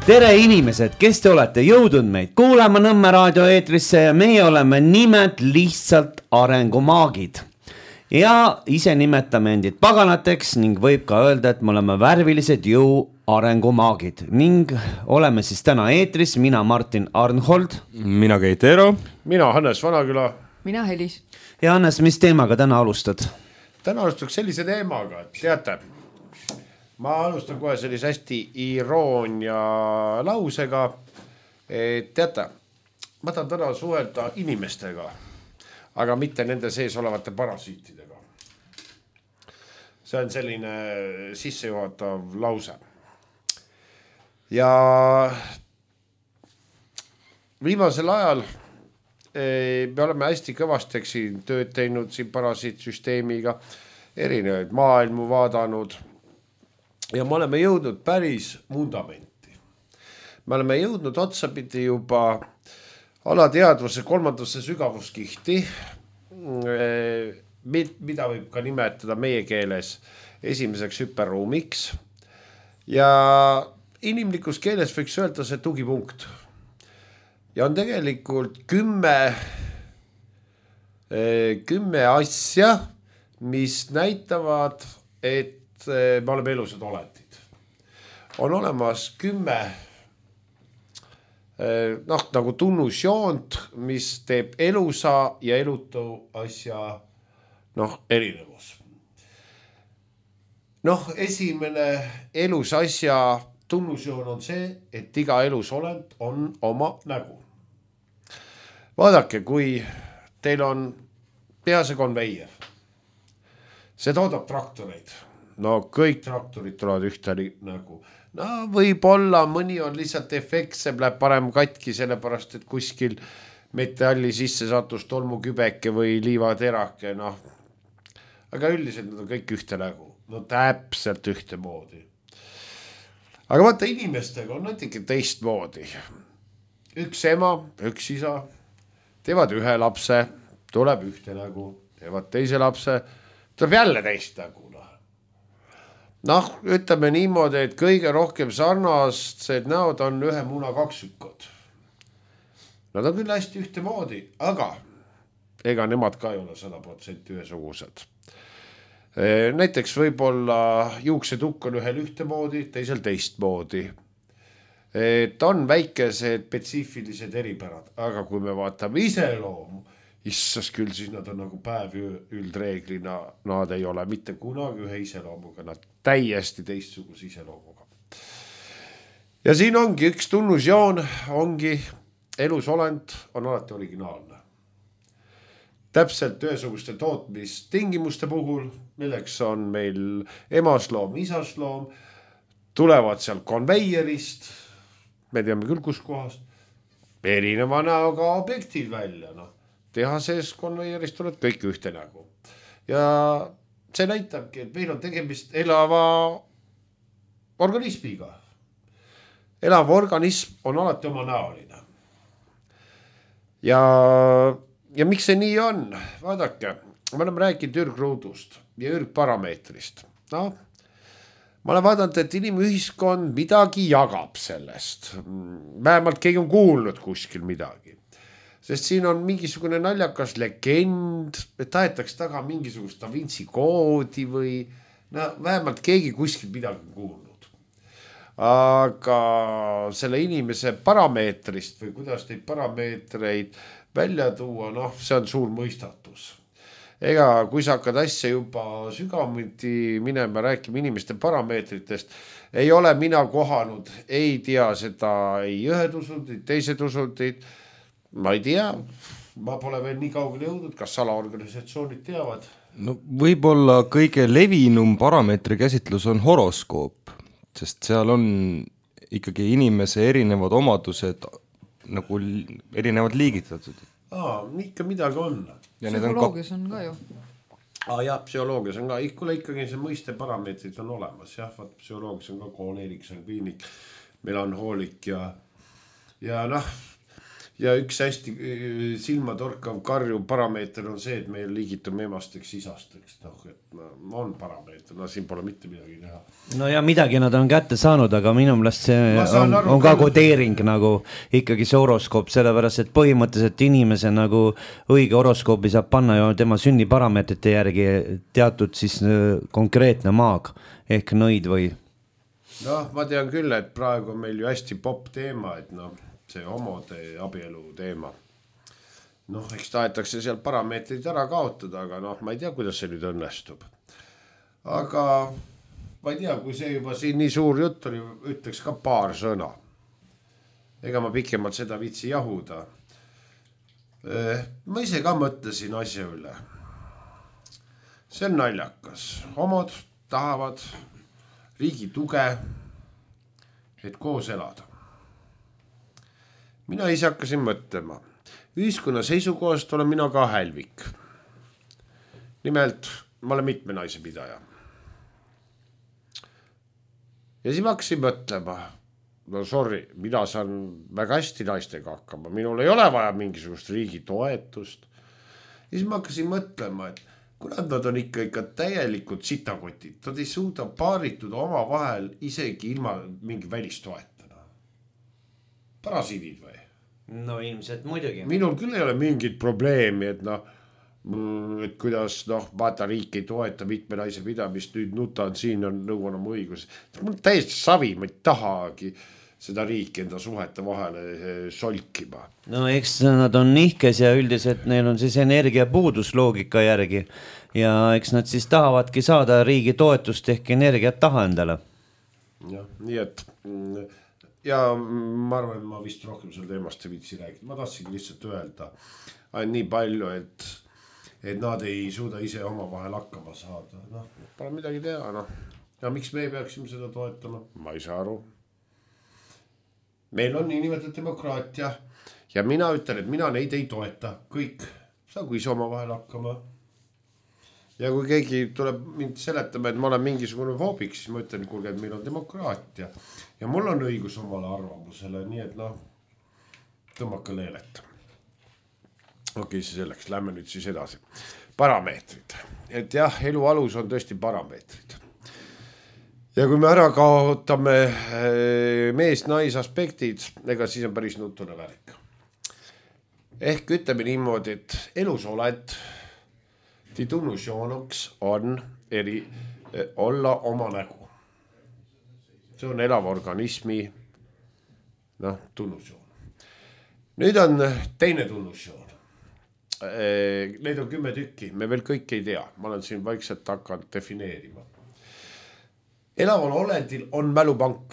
Tere inimesed, kes te olete jõudnud meid kuulama Nõmme raadio eetrisse ja meie oleme nimelt lihtsalt arengumaagid. Ja ise nimetame endid paganateks ning võib ka öelda, et me oleme värvilised jõu arengumaagid. Ning oleme siis täna eetris, mina Martin Arnhold. Mina Keit Eero. Mina Hannes Vanaküla. Mina Helis. Ja Hannes, mis teemaga täna alustad? Täna alustaks sellise teemaga, et teate, ma alustan kohe sellise hästi iroonia lausega, et teate, ma tahan täna suhelda inimestega, aga mitte nende sees olevate parasiitidega. See on selline sissejuhatav lause. Ja viimasel ajal me oleme hästi kõvasti tööd teinud siin parasiitsüsteemiga, erinevaid maailmu vaadanud ja me oleme jõudnud päris vundamenti. Me oleme jõudnud otsapidi juba alateadvuse 3. sügavuskihti, mida võib ka nimetada meie keeles esimeseks hüperruumiks. Ja inimlikus keeles võiks öelda see tugipunkt. Ja on tegelikult 10 asja, mis näitavad, et me oleme elusad olendid. On olemas 10 nagu tunnusjoont, mis teeb elusa ja elutu asja erinevus. Esimene elus asja tunnusjoon on see, et iga elus olend on oma nägu. Vaadake, kui teil on pease konveier, see toodab traktoreid. Kõik traktorid tulevad ühte nägu. Võib-olla mõni on lihtsalt efektse, läheb parem katki, sellepärast, et kuskil metalli sisse satus tolmukübeke või liivaterake. Aga üldiselt nad on kõik ühte nägu. Täpselt ühte moodi. Aga vaata, inimestega on natuke teistmoodi. Üks ema, üks isa teevad ühe lapse, tuleb ühte nägu, teevad teise lapse, tuleb jälle teist nägu. Ütleme niimoodi, et kõige rohkem sarnased näod on ühe muna kaksükod. Nad on küll hästi ühte moodi, aga ega nemad ka ei ole 100% ühesugused. Näiteks võib-olla juuksetukk on ühel ühte moodi, teisel teist moodi. Ta on väikesed spetsiifilised eripärad, aga kui me vaatame iseloomu, issas küll, siis nad on nagu päev üldreeglina, nad ei ole mitte kunagi ühe iseloomuga, nad täiesti teistsuguse iseloomuga. Ja siin ongi üks tunnusjoon, ongi elusolend on alati originaalne. Täpselt ühesuguste tootmistingimuste puhul, milleks on meil emasloom, isasloom, tulevad seal konveierist, me teame küll kus kohast, erineva näoga objektid välja. Teha sees konveierist tuleb kõik ühte nägu. Ja see näitabki, et meil on tegemist elava organismiga. Elav organism on alati oma näoline. Ja miks see nii on? Vaadake, me oleme rääkinud ürgruudust ja ürgparameetrist. Ma olen vaadanud, et inimühiskond midagi jagab sellest. Vähemalt keegi on kuulnud kuskil midagi. Sest siin on mingisugune naljakas legend, et tahetaks taga mingisugust Da Vinci koodi või vähemalt keegi kuskil midagi kuulnud. Aga selle inimese parameetrist või kuidas neid parameetreid välja tuua, see on suur mõistatus. Ega kui sa hakkad asja juba sügavamiti minema, rääkima inimeste parameetritest, ei ole mina kohanud, ei tea seda ei ühed usundid, teised usundid. Ma ei tea, ma pole veel nii kaugele jõudnud, kas salaorganisatsioonid teavad? Võib-olla kõige levinum parameetri käsitlus on horoskoop, sest seal on ikkagi inimese erinevad omadused nagu erinevad liigitatud. Ikka midagi on. Psühholoogias on ka ju. Jah, psühholoogias on ka. Ikkagi see mõiste parameetrid on olemas. Jah, psühholoogias on ka kooleerik, sangviinik, melanhoolik ja ja üks hästi silmatorkav karju parameeter on see, et meil liigitume emasteks isasteks, et on parameeter, siin pole mitte midagi teha. No ja midagi nad on kätte saanud, aga minu meelest see on ka kodeering nagu ikkagi see horoskoop, sellepärast et põhimõtteliselt inimese nagu õige horoskoobi saab panna ju tema sünniparameetrite järgi teatud siis konkreetne maag ehk nõid või. Ma tean küll, et praegu on meil ju hästi popp teema, et see homode abielu teema. Eks tahetakse seal parameetrid ära kaotada, aga ma ei tea, kuidas see nüüd õnnestub. Aga ma ei tea, kui see juba siin nii suur jutt oli, ütleks ka paar sõna. Ega ma pikemalt seda vitsi jahuda. Ma ise ka mõtlesin asja üle. See on naljakas. Homod tahavad riigi tuge, et koos elada. Mina ise hakkasin mõtlema. Ühiskonna seisukohast olen mina ka hälvik. Nimelt, ma olen mitme naise pidaja. Ja siis ma hakkasin mõtlema, sorry, mina saan väga hästi naistega hakkama. Minul ei ole vaja mingisugust riigi toetust. Ja siis ma hakkasin mõtlema, et kuna nad on ikka täielikult sitakotid, nad ei suuda paarituda oma vahel isegi ilma mingi välistoetana. Parasiidid või? No ilmselt muidugi. Minul küll ei ole mingit probleemi, et et kuidas vaata riik ei toeta mitme naise pidamist, nüüd nutan siin on nõuan oma õigus. Mul on täiesti savi, ma ei tahagi seda riiki enda suhete vahele solkima. No eks nad on nihkes ja üldiselt neil on siis energiapuudus loogika järgi ja eks nad siis tahavadki saada riigi toetust ehk energiat taha endale. Ja, nii et ja ma arvan, et ma vist rohkem selle teemast ei viitsi räägida. Ma tahtsingi lihtsalt öelda nii palju, et nad ei suuda ise oma vahel hakkama saada. Pole midagi teha. Ja miks me peaksime seda toetama? Ma ei saa aru. Meil on niinimetatud demokraatia ja mina ütlen, et mina neid ei toeta. Kõik saagu ise oma vahel hakkama. Ja kui keegi tuleb mind seletama, et ma olen mingisugune foobik, siis ma ütlen, kuulge, et meil on demokraatia. Ja mul on õigus omale arvamusele, nii et tõmmake leelet. Okei, see selleks, lähme nüüd siis edasi. Parameetrid. Et jah, elu alus on tõesti parameetrid. Ja kui me ära kaotame mees-nais aspektid, ega siis on päris nutune värk. Ehk ütleme niimoodi, et elus oled tunnusjoonuks on olla oma nägu. See on elava organismi tunnusjoon. Nüüd on teine tunnusjoon. Neid on 10 tükki, me veel kõik ei tea. Ma olen siin vaikselt hakanud defineerima. Elaval olendil on mälupank.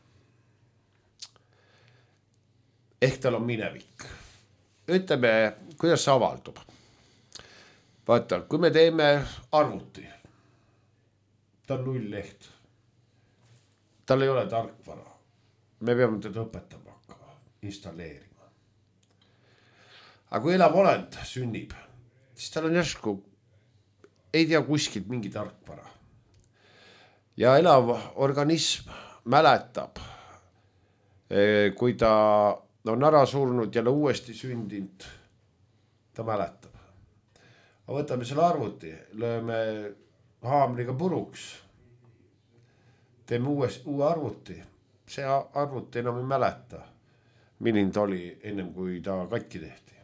Ehk tal on minevik. Ütleme, kuidas see avaldub. Vaata, kui me teeme arvuti, ta on 0 leht. Tal ei ole tarkvara. Me peame teda õpetama hakkama, installeerima. Aga kui elav olend sünnib, siis tal on järsku, ei tea kuskilt mingi tarkvara. Ja elav organism mäletab, kui ta on ära surnud ja uuesti sündinud, ta mäletab. Aga võtame selle arvuti, lööme haamriga puruks, teeme uue arvuti. See arvuti enam ei mäleta, milline ta oli ennem kui ta katki tehti.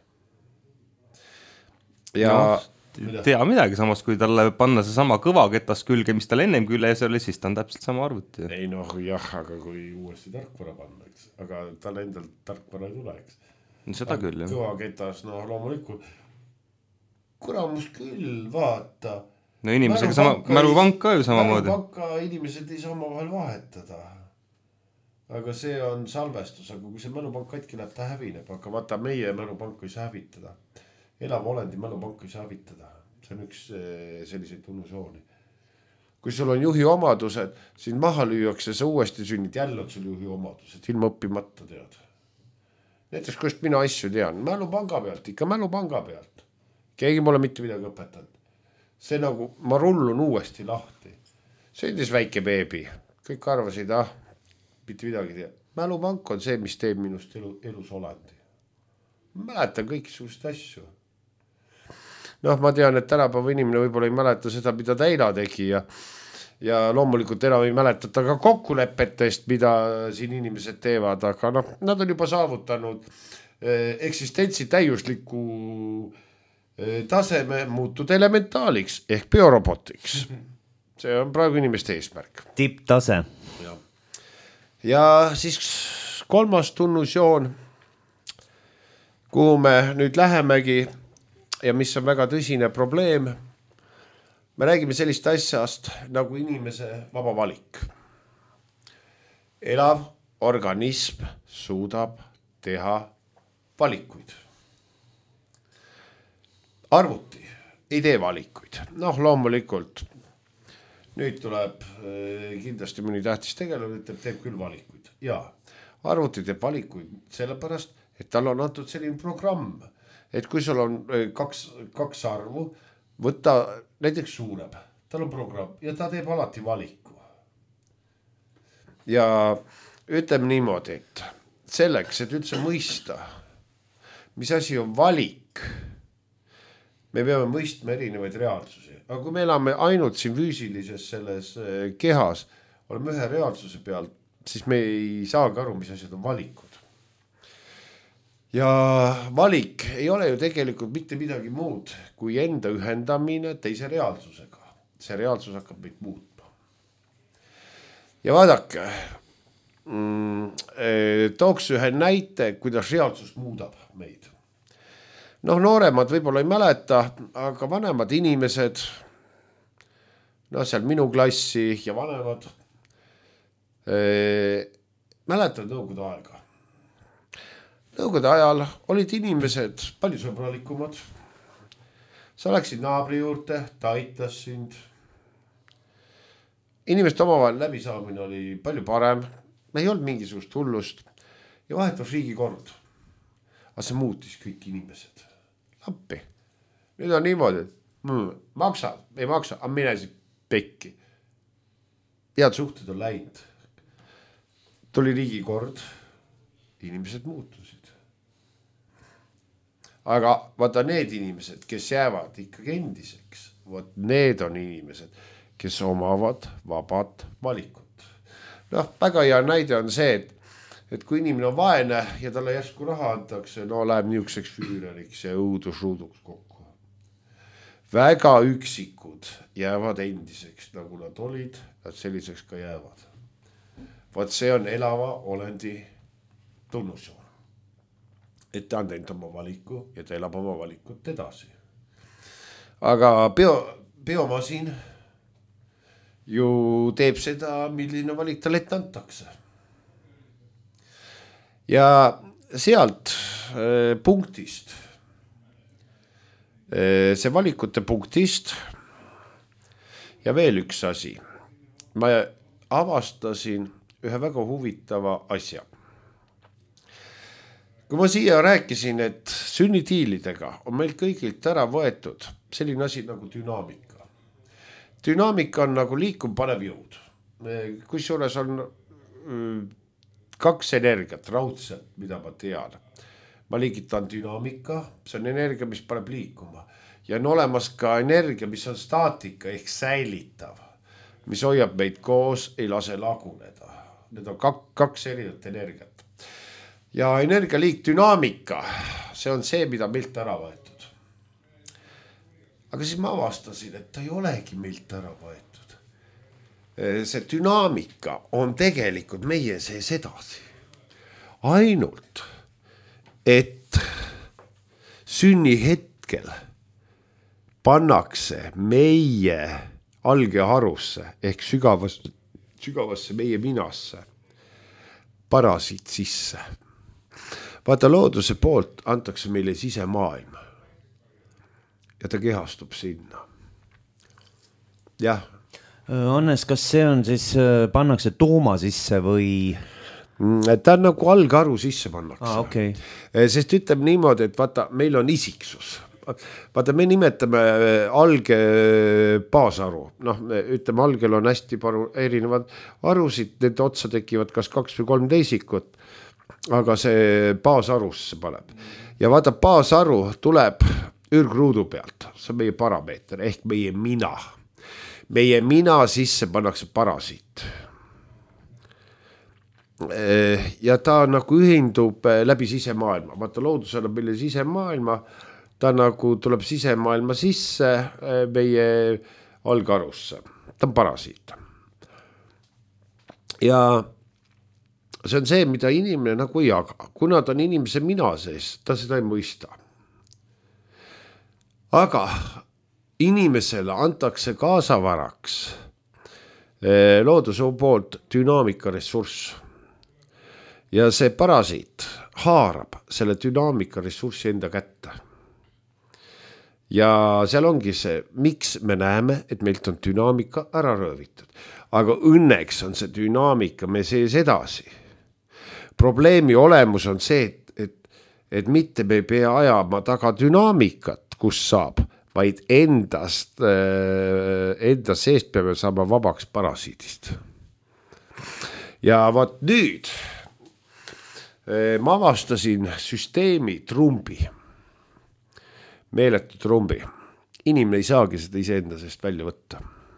Ja tea midagi, samas kui talle panna see sama kõvaketas külge, mis tal ennem küljes oli, siis ta on täpselt sama arvuti. Ei jah, aga kui uuesti tarkvara panna, eks. Aga talle endal tarkvara ei tule, eks. Seda küll, jah. Kõvaketas, loomulikult. Kuramus küll, vaata. No inimesega sama, mälupank ka ju samamoodi. Mälupanka inimesed ei saa oma vahel vahetada. Aga see on salvestus, aga kui see mälupank katki läheb, ta hävineb. Aga vaata, meie mälupank ei saa hävitada. Elav olendi mälupank ei saa hävitada. See on üks selliseid tunnusjooni. Kui sul on juhi omadused, siin maha lüüakse, sa uuesti sünnid, jälle on sul juhi omadused, ilma õppimata tead. Näiteks, kust mina asju tean, mälupanga pealt, ikka mälupanga pealt. Keegi pole mitte midagi õpetanud. See nagu, ma rullun uuesti lahti. Sündis väike beebi. Kõik arvasid, mitte midagi tea. Mälupank on see, mis teeb minust elus olendi. mäletan kõikisugust asju. Noh, ma tean, et tänapäeva inimene võib-olla ei mäleta seda, mida ta eila tegi ja loomulikult enam ei mäletata ka kokkulepetest, mida siin inimesed teevad, aga noh, nad on juba saavutanud eksistentsi täiusliku taseme muutuda elementaaliks ehk biorobotiks. See on praegu inimeste eesmärk. Tipptase. Ja siis 3. tunnusjoon, kuhu me nüüd lähemegi ja mis on väga tõsine probleem. Me räägime sellist asjast nagu inimese vaba valik. Elav organism suudab teha valikuid. Arvuti ei tee valikuid. Noh, loomulikult. Nüüd tuleb kindlasti mõni tähtis tegelane, et teeb küll valikuid. Ja arvuti teeb valikuid sellepärast, et tal on antud selline programm, et kui sul on kaks arvu, võtta näiteks suurem, tal on programm ja ta teeb alati valiku. Ja ütleme niimoodi, et selleks, et üldse mõista, mis asi on valik, me peame mõistma erinevaid reaalsusi. Aga kui me elame ainult siin füüsilises selles kehas, oleme ühe reaalsuse peal, siis me ei saagi aru, mis asjad on valikud. Ja valik ei ole ju tegelikult mitte midagi muud kui enda ühendamine teise reaalsusega. See reaalsus hakkab meid muutma. Ja vaadake, tooks ühe näite, kuidas reaalsus muudab meid. Noh, nooremad võib-olla ei mäleta, aga vanemad inimesed, no seal minu klassi ja vanemad, mäletavad nõukogude aega. Nõukogude ajal olid inimesed palju sõbralikumad. Sa läksid naabri juurde, ta aitas sind. Inimeste omavahel läbisaamine oli palju parem. Me ei olnud mingisugust hullust ja vahetus riigikord. Aga see muutis kõik inimesed. Lappi. Nüüd on niimoodi, et maksa, ei maksa, aga mine siis pekki. Head suhted on läinud. Tuli riigikord, inimesed muutusid. Aga vaata need inimesed, kes jäävad ikkagi endiseks, need on inimesed, kes omavad vabad valikut. Noh, väga hea näide on see, et kui inimene on vaene ja talle järsku raha antakse, no läheb niisuguseks füüreriks ja õudusruuduks kokku. Väga üksikud jäävad endiseks, nagu nad olid, nad selliseks ka jäävad. Vaat see on elava olendi tunnusjoon. Et ta on teinud oma valiku ja ta elab oma valikut edasi. Aga biomasin ju teeb seda, milline valik talle ette antakse. Ja sealt punktist, see valikute punktist ja veel üks asi. Ma avastasin ühe väga huvitava asja. Kui ma siia rääkisin, et sünnitiilidega on meil kõigilt ära võetud selline asi nagu dünaamika. Dünaamika on nagu liikuv panev jõud. Kusjuures on 2 energiat raudselt, mida ma tean. Ma liigitan dünaamika, see on energia, mis paneb liikuma. Ja on olemas ka energia, mis on staatika ehk säilitav, mis hoiab meid koos, ei lase laguneda. Need on 2 erinevat energiat. Ja energialiik dünaamika, see on see, mida meilt ära võetud. Aga siis ma avastasin, et ta ei olegi meilt ära võetud. See dünaamika on tegelikult meie sees edasi. Ainult, et sünnihetkel pannakse meie algeharusse ehk sügavasse meie minasse parasiit sisse. Vaata, looduse poolt antakse meile sisemaailm ja ta kehastub sinna. Jah. Hannes, kas see on siis, pannakse tuuma sisse või? Ta on nagu algharu sisse pannakse. Okay. Sest ütleb niimoodi, et vaata, meil on isiksus. Vaata, me nimetame alge baasharu. Noh, ütleme, algel on hästi erinevad harusid, need otsa tekivad kas 2 või 3 teisikut. aga see baasarusse paneb. Ja vaata, baasaru tuleb ürgruudu pealt, see on meie parameeter ehk meie mina. Meie mina sisse pannakse parasiit. Ja ta nagu ühindub läbi sisemaailma. Vaata, loodus annab meile sisemaailma, ta nagu tuleb sisemaailma sisse meie algarusse. Ta on parasiit. Ja see on see, mida inimene nagu ei jaga. Kuna ta on inimese mina sees, ta seda ei mõista. Aga inimesele antakse kaasavaraks looduse poolt dünaamika ressurss. Ja see parasiit haarab selle dünaamika ressurssi enda kätte. Ja seal ongi see, miks me näeme, et meilt on dünaamika ära röövitud. Aga õnneks on see dünaamika me sees edasi. Probleemi olemus on see, et mitte me ei pea ajama taga dünaamikat, kus saab, vaid enda seest peame saama vabaks parasiidist. Ja vaat nüüd ma avastasin süsteemi trumbi, meeletu trumbi. Inimene ei saagi seda iseenda seest välja võtta.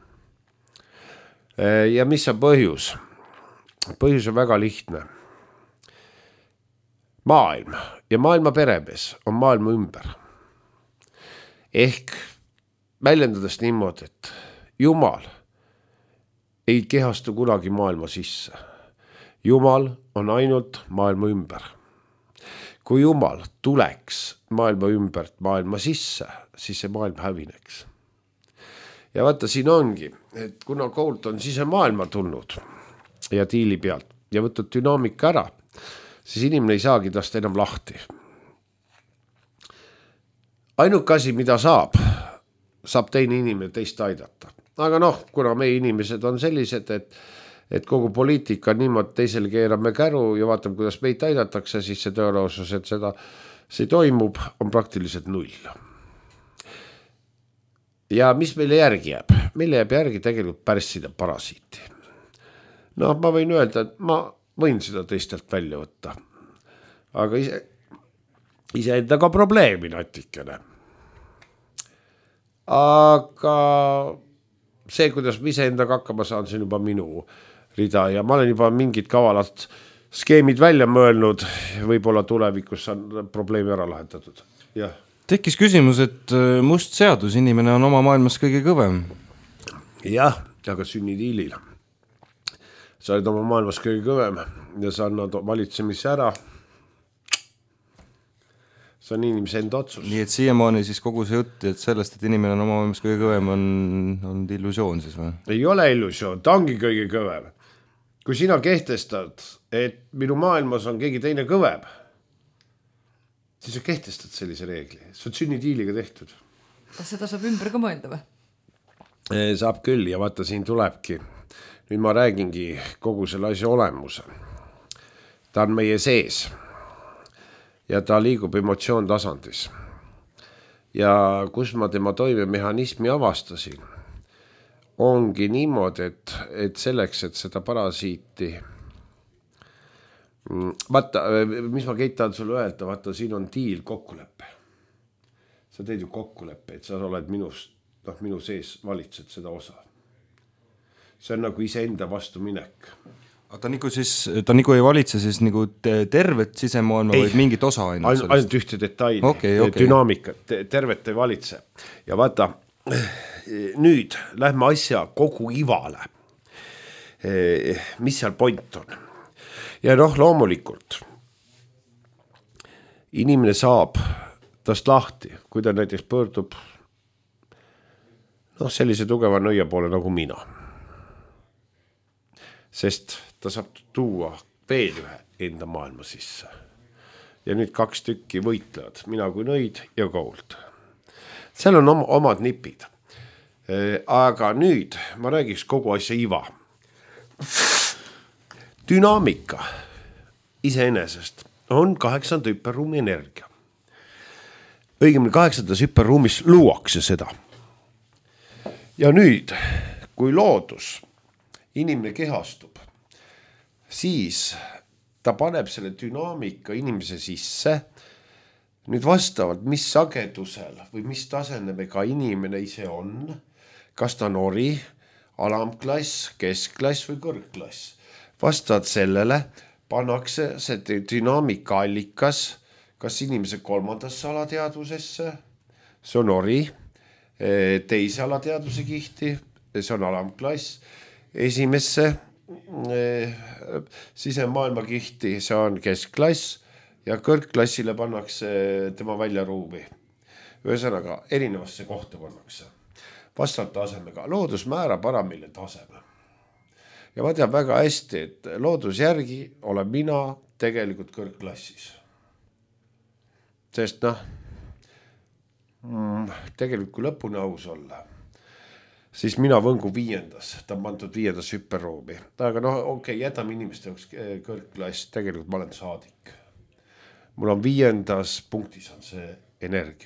Ja mis on põhjus? Põhjus on väga lihtne. Maailm ja maailma peremees on maailma ümber. Ehk väljendades niimoodi, et Jumal ei kehastu kunagi maailma sisse. Jumal on ainult maailma ümber. Kui Jumal tuleks maailma ümbert maailma sisse, siis see maailm hävineks. Ja vaata, siin ongi, et kuna Colt on sisemaailma tulnud ja tiili pealt ja võtnud dünaamika ära, siis inimene ei saagi tast enam lahti. Ainuke asi, mida saab teine inimene teist aidata. Aga kuna meie inimesed on sellised, et kogu poliitika on niimoodi, teisele keerame käru ja vaatame, kuidas meid aidatakse, siis see tõenäosus, et see toimub, on praktiliselt 0. Ja mis meile järgi jääb? Meile jääb järgi tegelikult pärssida parasiiti. Ma võin öelda, et ma võin seda teistelt välja võtta. Aga ise endaga probleemi natikene. Aga see, kuidas ma ise endaga hakkama saan, see on juba minu rida ja ma olen juba mingid kavalad skeemid välja mõelnud, võib-olla tulevikus on probleemi ära lahendatud. Jah. Tekkis küsimus, et must seadus, inimene on oma maailmas kõige kõvem. Jah, aga sünnitiilil. Sa oled oma maailmas kõige kõvem ja sa annad valitsemise ära. See on inimese enda otsus. Nii et siiamaani siis kogu see jutt, et sellest, et inimene on oma maailmas kõige kõvem, on illusioon siis või? Ei ole illusioon, ta ongi kõige kõvem. Kui sina kehtestad, et minu maailmas on keegi teine kõvem, siis sa kehtestad sellise reegli. See on sünnitiiliga tehtud. Kas seda saab ümber ka mõelda või? Saab küll ja vaata, siin tulebki. Nüüd ma räägingi kogu selle asja olemuse. Ta on meie sees. Ja ta liigub emotsioon tasandis. Ja kus ma tema toimemehhanismi avastasin, ongi niimoodi, et selleks, et seda parasiiti vaata, mis ma tahan sulle öelda, vaata, siin on diil kokkuleppe. Sa teed ju kokkuleppe, et sa oled minu sees valitsed seda osa. See on nagu iseenda vastu minek. Ta nagu ei valitse siis nagu tervet sisemaailma, vaid mingit osa ainult ühte detaili, dünaamikat, tervet ei valitse. Ja vaata, nüüd lähme asja kogu ivale. Mis seal point on? Ja loomulikult inimene saab tast lahti, kui ta näiteks pöördub sellise tugeva nõia poole nagu mina. Sest ta saab tuua veel ühe enda maailma sisse. Ja nüüd 2 tükki võitlevad, mina kui nõid ja Colt. Seal on omad nipid. Aga nüüd ma räägiks kogu asja iva. Dünaamika iseenesest on 8. hüperruumi energia. Õigemini 8. hüperruumis luuakse seda. Ja nüüd, kui loodus, inimene kehastub, siis ta paneb selle dünaamika inimese sisse. Nüüd vastavalt, mis sagedusel või mis tasemega inimene ise on, kas ta on ori, alamklass, keskklass või kõrgklass. Vastavalt sellele pannakse see dünaamika allikas, kas inimese kolmandasse alateadvusesse, see on ori, teise alateadvuse kihti, see on alamklass, esimesse sisemaailma kihti, see on keskklass ja kõrgklassile pannakse tema väljaruumi. Ühesõnaga, erinevasse kohta pannakse. Vastavalt tasemega. Loodus määrab ära meile taseme. Ja ma tean väga hästi, et loodusjärgi olen mina tegelikult kõrgklassis. Sest tegelikult kui lõpuni aus olla, siis mina võngu 5. Ta on pandud 5. hüpperuumi. Aga okei, jätame inimeste jaoks kõrgklass, tegelikult ma olen saadik. Mul on 5. punktis on see energia.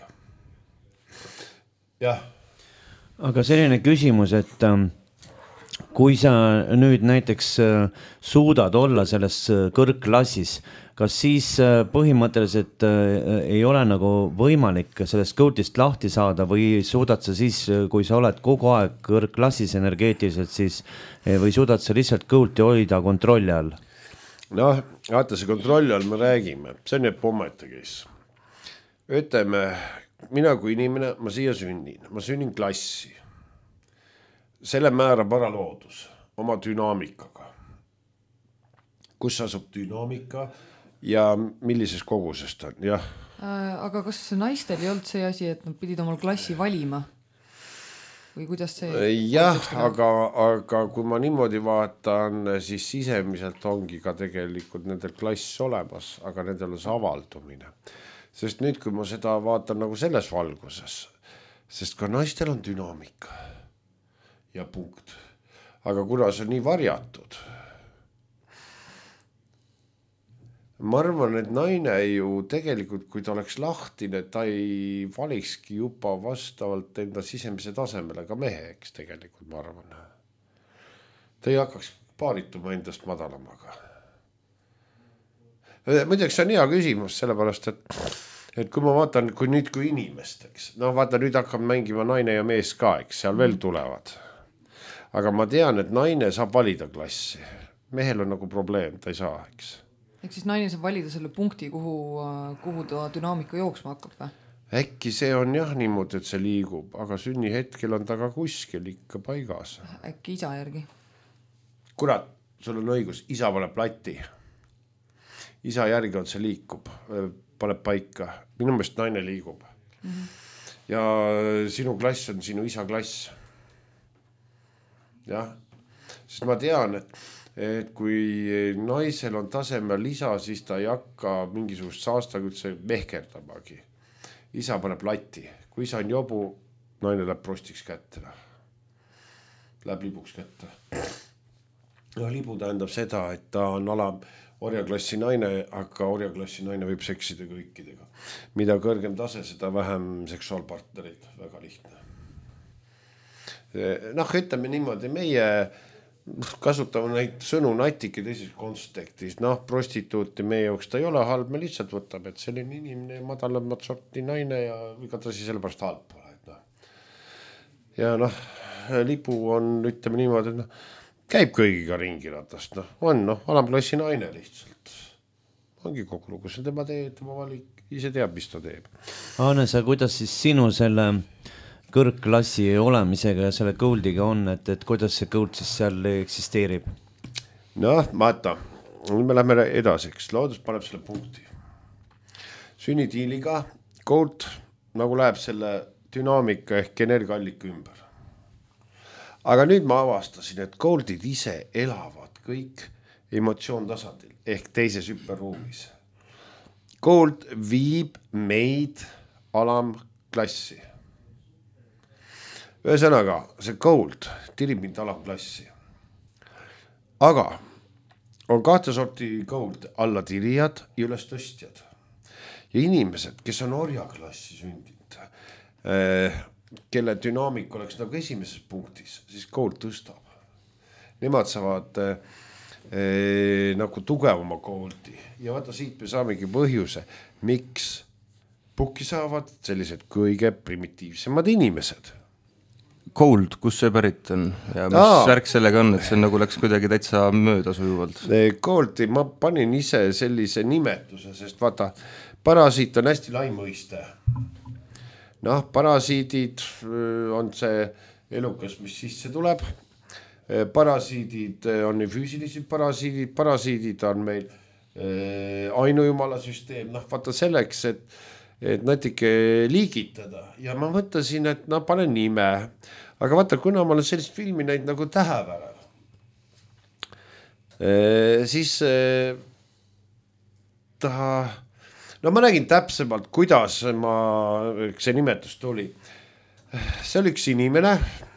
Jah. Aga selline küsimus, et kui sa nüüd näiteks suudad olla selles kõrgklassis, kas siis põhimõtteliselt ei ole nagu võimalik sellest kõutist lahti saada või suudad sa siis, kui sa oled kogu aeg kõrgklassis energeetiliselt, siis või suudad sa lihtsalt kõuti hoida kontrolli all? Vaata see kontrolli all me räägime, see on nüüd pommetegis. Ütleme, mina kui inimene, ma siia ma sünnin klassi. Selle määrab ära loodus oma dünaamikaga. Kus asub dünaamika ja millises koguses ta on, jah. Aga kas naistel ei olnud see asi, et nad pidid omal klassi valima? Või kuidas see? Jah, aga kui ma niimoodi vaatan, siis sisemiselt ongi ka tegelikult nendel klass olemas, aga nendel on see avaldumine. Sest nüüd, kui ma seda vaatan nagu selles valguses, sest ka naistel on dünaamika ja punkt. Aga kuna see on nii varjatud, ma arvan, et naine ju tegelikult, kui ta oleks lahtine, ta ei valikski juba vastavalt enda sisemise tasemele ka meheks tegelikult, ma arvan. Ta ei hakkaks paarituma endast madalamaga. Muideks see on hea küsimus, sellepärast, et kui ma vaatan, kui inimesteks, vaata nüüd hakkab mängima naine ja mees ka, eks seal veel tulevad. Aga ma tean, et naine saab valida klassi. Mehel on nagu probleem, ta ei saa, eks. Ehk siis naine saab valida selle punkti, kuhu ta dünaamika jooksma hakkab või? Äkki see on jah niimoodi, et see liigub, aga sünni hetkel on ta ka kuskil ikka paigas. Äkki isa järgi? Kurat, sul on õigus, isa paneb platti. Isa järgi on see liikub, paneb paika. Minu meelest naine liigub. Ja sinu klass on sinu isa klass. Jah, sest ma tean, et kui naisel on tasemel isa, siis ta ei hakka mingisugust saastaga üldse mehkerdamagi. Isa paneb latti. Kui isa on jobu, naine läheb prostiks kätte. Läheb libuks kätte. Libu tähendab seda, et ta on orjaklassi naine, aga orjaklassi naine võib seksida kõikidega. Mida kõrgem tase, seda vähem seksuaalpartnerid. Väga lihtne. Ütleme niimoodi, meie kasutame neid sõnu natike teises kontekstis. Prostituuti meie jaoks ta ei ole halb, me lihtsalt võtab, et selline inimene madalamat sorti naine ja ega ta siis sellepärast halb pole. Ja lipu on, ütleme niimoodi, et käib kõigiga ringi ratast. On alamklassi naine lihtsalt. Ongi kogu lugu, see tema teeb, tema valik, ise teab, mis ta teeb. Aane, sa kuidas siis sinu selle kõrgklassi olemisega ja selle goldiga on, et kuidas see gold siis seal eksisteerib? Vaata, me lähme edaseks. Loodus paneb selle punkti. Sünnitiiliga gold nagu läheb selle dünaamika ehk energiaallika ümber. Aga nüüd ma avastasin, et goldid ise elavad kõik emotsioon tasandil ehk teises hüpperuumis. Gold viib meid alamklassi. Ühesõnaga, see gold tirib mind alamklassi. Aga on kahte sorti gold, alla tirijad ja üles tõstjad. Ja inimesed, kes on orjaklassi sündinud, kelle dünaamik oleks nagu esimeses punktis, siis gold tõstab. Nemad saavad nagu tugevama Goldi ja vaata siit me saamegi põhjuse, miks pukki saavad sellised kõige primitiivsemad inimesed. Gold, kus see pärit on ja mis värk sellega on, et see nagu läks kuidagi täitsa mööda sujuvalt? Goldi ma panin ise sellise nimetuse, sest vaata, parasiit on hästi lai mõiste. Noh, parasiidid on see elukas, mis sisse tuleb. Parasiidid on nii füüsilised parasiidid on meil ainujumala süsteem. Noh, vaata selleks, et natuke liigitada ja ma mõtlesin, et panen nime, aga vaata, kuna ma olen sellist filmi näinud nagu Tähevärav, siis ma nägin täpsemalt, kuidas see nimetus tuli. See oli üks inimene,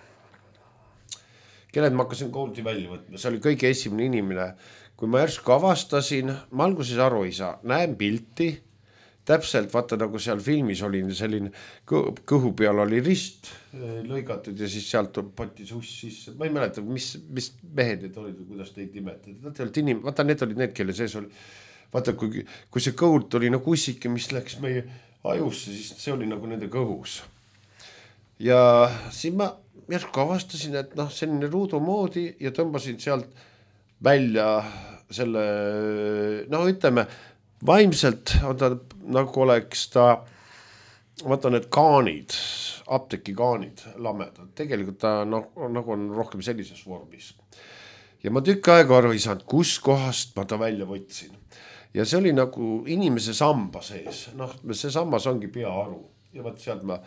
kelled ma hakkasin Goldi välja võtma, see oli kõige esimene inimene, kui ma järsku avastasin, ma alguses aru ei saa, näen pilti, täpselt vaata nagu seal filmis oli selline kõhu peal oli rist lõigatud ja siis sealt poti suss sisse. Ma ei mäleta, mis mehed need olid või kuidas teid nimetada. Vaata, need olid need, kelle sees oli. Vaata, kui see kõhult oli nagu ussike, mis läks meie ajusse, siis see oli nagu nende kõhus. Ja siis ma järsku avastasin, et selline ruudu moodi ja tõmbasin sealt välja selle, ütleme, vaimselt on ta nagu oleks ta, vaata need kaanid, apteeki kaanid lamedad, tegelikult ta nagu on rohkem sellises vormis. Ja ma tükk aega aru ei saanud, kus kohast ma ta välja võtsin. Ja see oli nagu inimese samba sees, see sammas ongi peaaru ja vaat sealt ma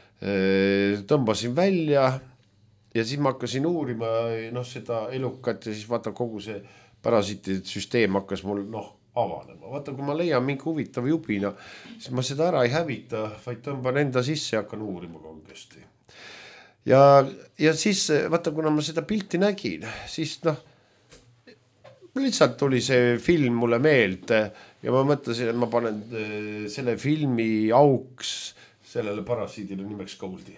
tõmbasin välja ja siis ma hakkasin uurima seda elukat ja siis vaata kogu see parasiitide süsteem hakkas mul avanema. Vaata, kui ma leian mingi huvitav jubina, siis ma seda ära ei hävita, vaid tõmban enda sisse ja hakkan uurima kongesti. Ja siis, vaata, kuna ma seda pilti nägin, siis lihtsalt tuli see film mulle meelde ja ma mõtlesin, et ma panen selle filmi auks sellele parasiidile nimeks Goldi.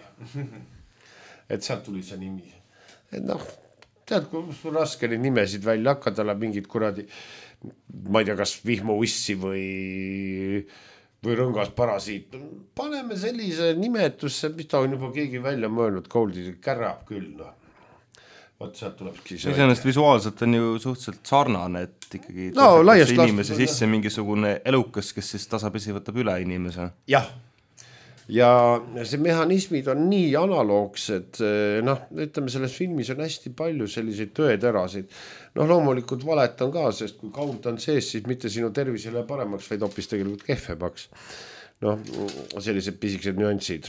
Et sealt tuli see nimi. Et tead, kui raske neid nimesid välja hakata, mingid kuradi ma ei tea, kas vihmaussi või rõngas parasiit. Paneme sellise nimetusse, mis ta on juba keegi välja mõelnud, Goldi kärab küll. Vaat sealt tulebki see. Iseenesest visuaalselt on ju suhteliselt sarnane, et ikkagi inimese sisse mingisugune elukas, kes siis tasapisi võtab üle inimese. Jah. Ja see mehhanismid on nii analoogsed, ütleme, selles filmis on hästi palju selliseid tõeterasid. Loomulikult valet on ka, sest kui kault on sees, siis mitte sinu tervisele paremaks, vaid hoopis tegelikult kehvemaks. Sellised pisikesed nüansid.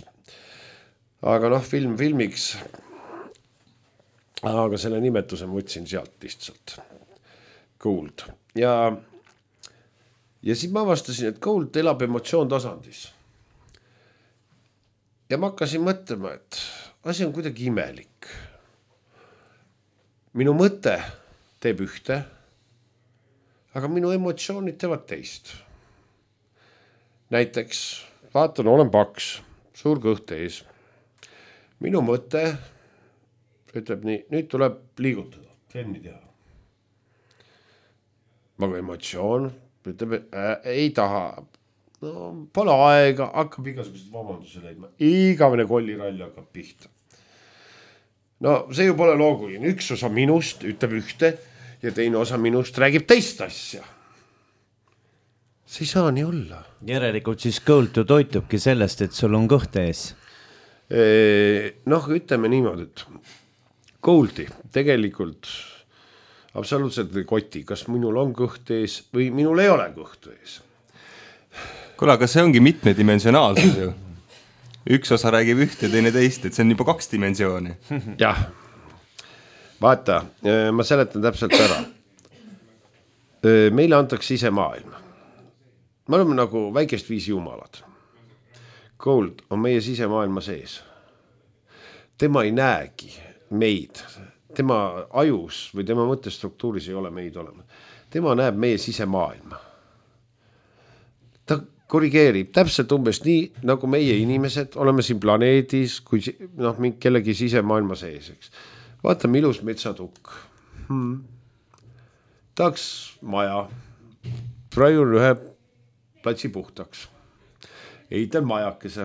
Aga filmiks. Aga selle nimetuse ma võtsin sealt lihtsalt. Gold. Ja siis ma avastasin, et Gold elab emotsioon tasandis. Ja ma hakkasin mõtlema, et asi on kuidagi imelik. Minu mõte teeb ühte, aga minu emotsioonid teevad teist. Näiteks, vaatan, olen paks, suur kõht ees. Minu mõte ütleb nii, nüüd tuleb liigutada, trenni teha. Aga emotsioon ütleb, ei taha. Pole aega, hakkab igasugused vabanduse leidma. Igavene kollirall hakkab pihta. See ju pole loogiline. Üks osa minust ütleb ühte ja teine osa minust räägib teist asja. See ei saa nii olla. Järelikult siis Gold toitubki sellest, et sul on kõht ees. Ütleme niimoodi, et Goldi tegelikult absoluutselt ei koti, kas minul on kõht ees või minul ei ole kõht ees. Kuule, aga see ongi mitmedimensionaalsus ju. Üks osa räägib ühte ja teine teist, et see on juba 2 dimensiooni. Jah, vaata, ma seletan täpselt ära. Meile antakse ise maailm. Me oleme nagu väikest viisi jumalad. Gold on meie sisemaailma sees. Tema ei näegi meid. Tema ajus või tema mõttestruktuuris ei ole meid olemas. Tema näeb meie sisemaailma. Ta korrigeerib täpselt umbes nii, nagu meie inimesed oleme siin planeedis, kui kellegi sisemaailma sees. Vaatame ilus metsatukk. tahaks maja, raiun ühe platsi puhtaks, ehitan majakese.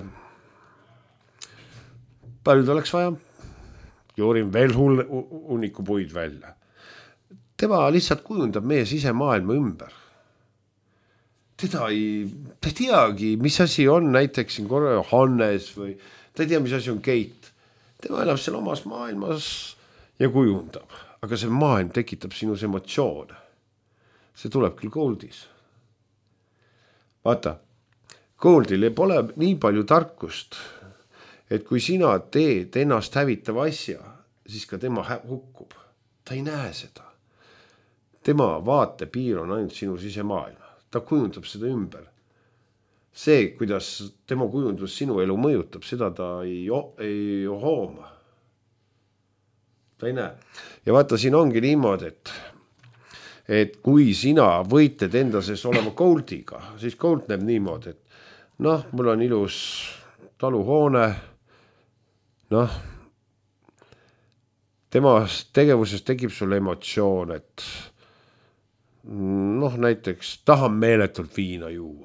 Palju ta oleks vaja? Joorin veel hunniku puid välja. Tema lihtsalt kujundab meie sisemaailma ümber. Ta ei teagi, mis asi on näiteks siin korra Hannes või ta ei tea, mis asi on Keit. Tema elab seal omas maailmas ja kujundab, aga see maailm tekitab sinus emotsioone. See tuleb küll Goldis. Vaata, Goldil ei pole nii palju tarkust, et kui sina teed ennast hävitava asja, siis ka tema hukkub. Ta ei näe seda. Tema vaatepiir on ainult sinu sisemaailma. Ta kujundab seda ümber. See, kuidas tema kujundus sinu elu mõjutab, seda ta ei hooma. Ta ei näe. Ja vaata, siin ongi niimoodi, et kui sina võitled enda sees olema Goldiga, siis Gold näeb niimoodi, et mul on ilus taluhoone, tema tegevuses tekib sulle emotsioon, et näiteks tahan meeletult viina juua.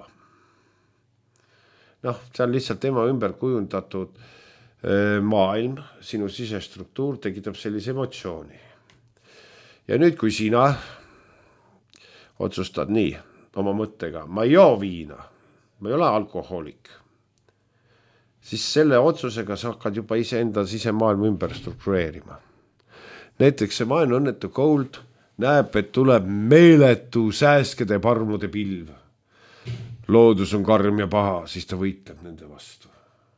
See on lihtsalt tema ümber kujundatud maailm, sinu sisestruktuur tekitab sellise emotsiooni. Ja nüüd, kui sina otsustad nii oma mõttega, ma ei joo viina, ma ei ole alkohoolik, siis selle otsusega sa hakkad juba iseenda sisemaailma ümber struktureerima. Näiteks see vaene õnnetu Gold näeb, et tuleb meeletu sääskede parmude pilv. Loodus on karm ja paha, siis ta võitleb nende vastu.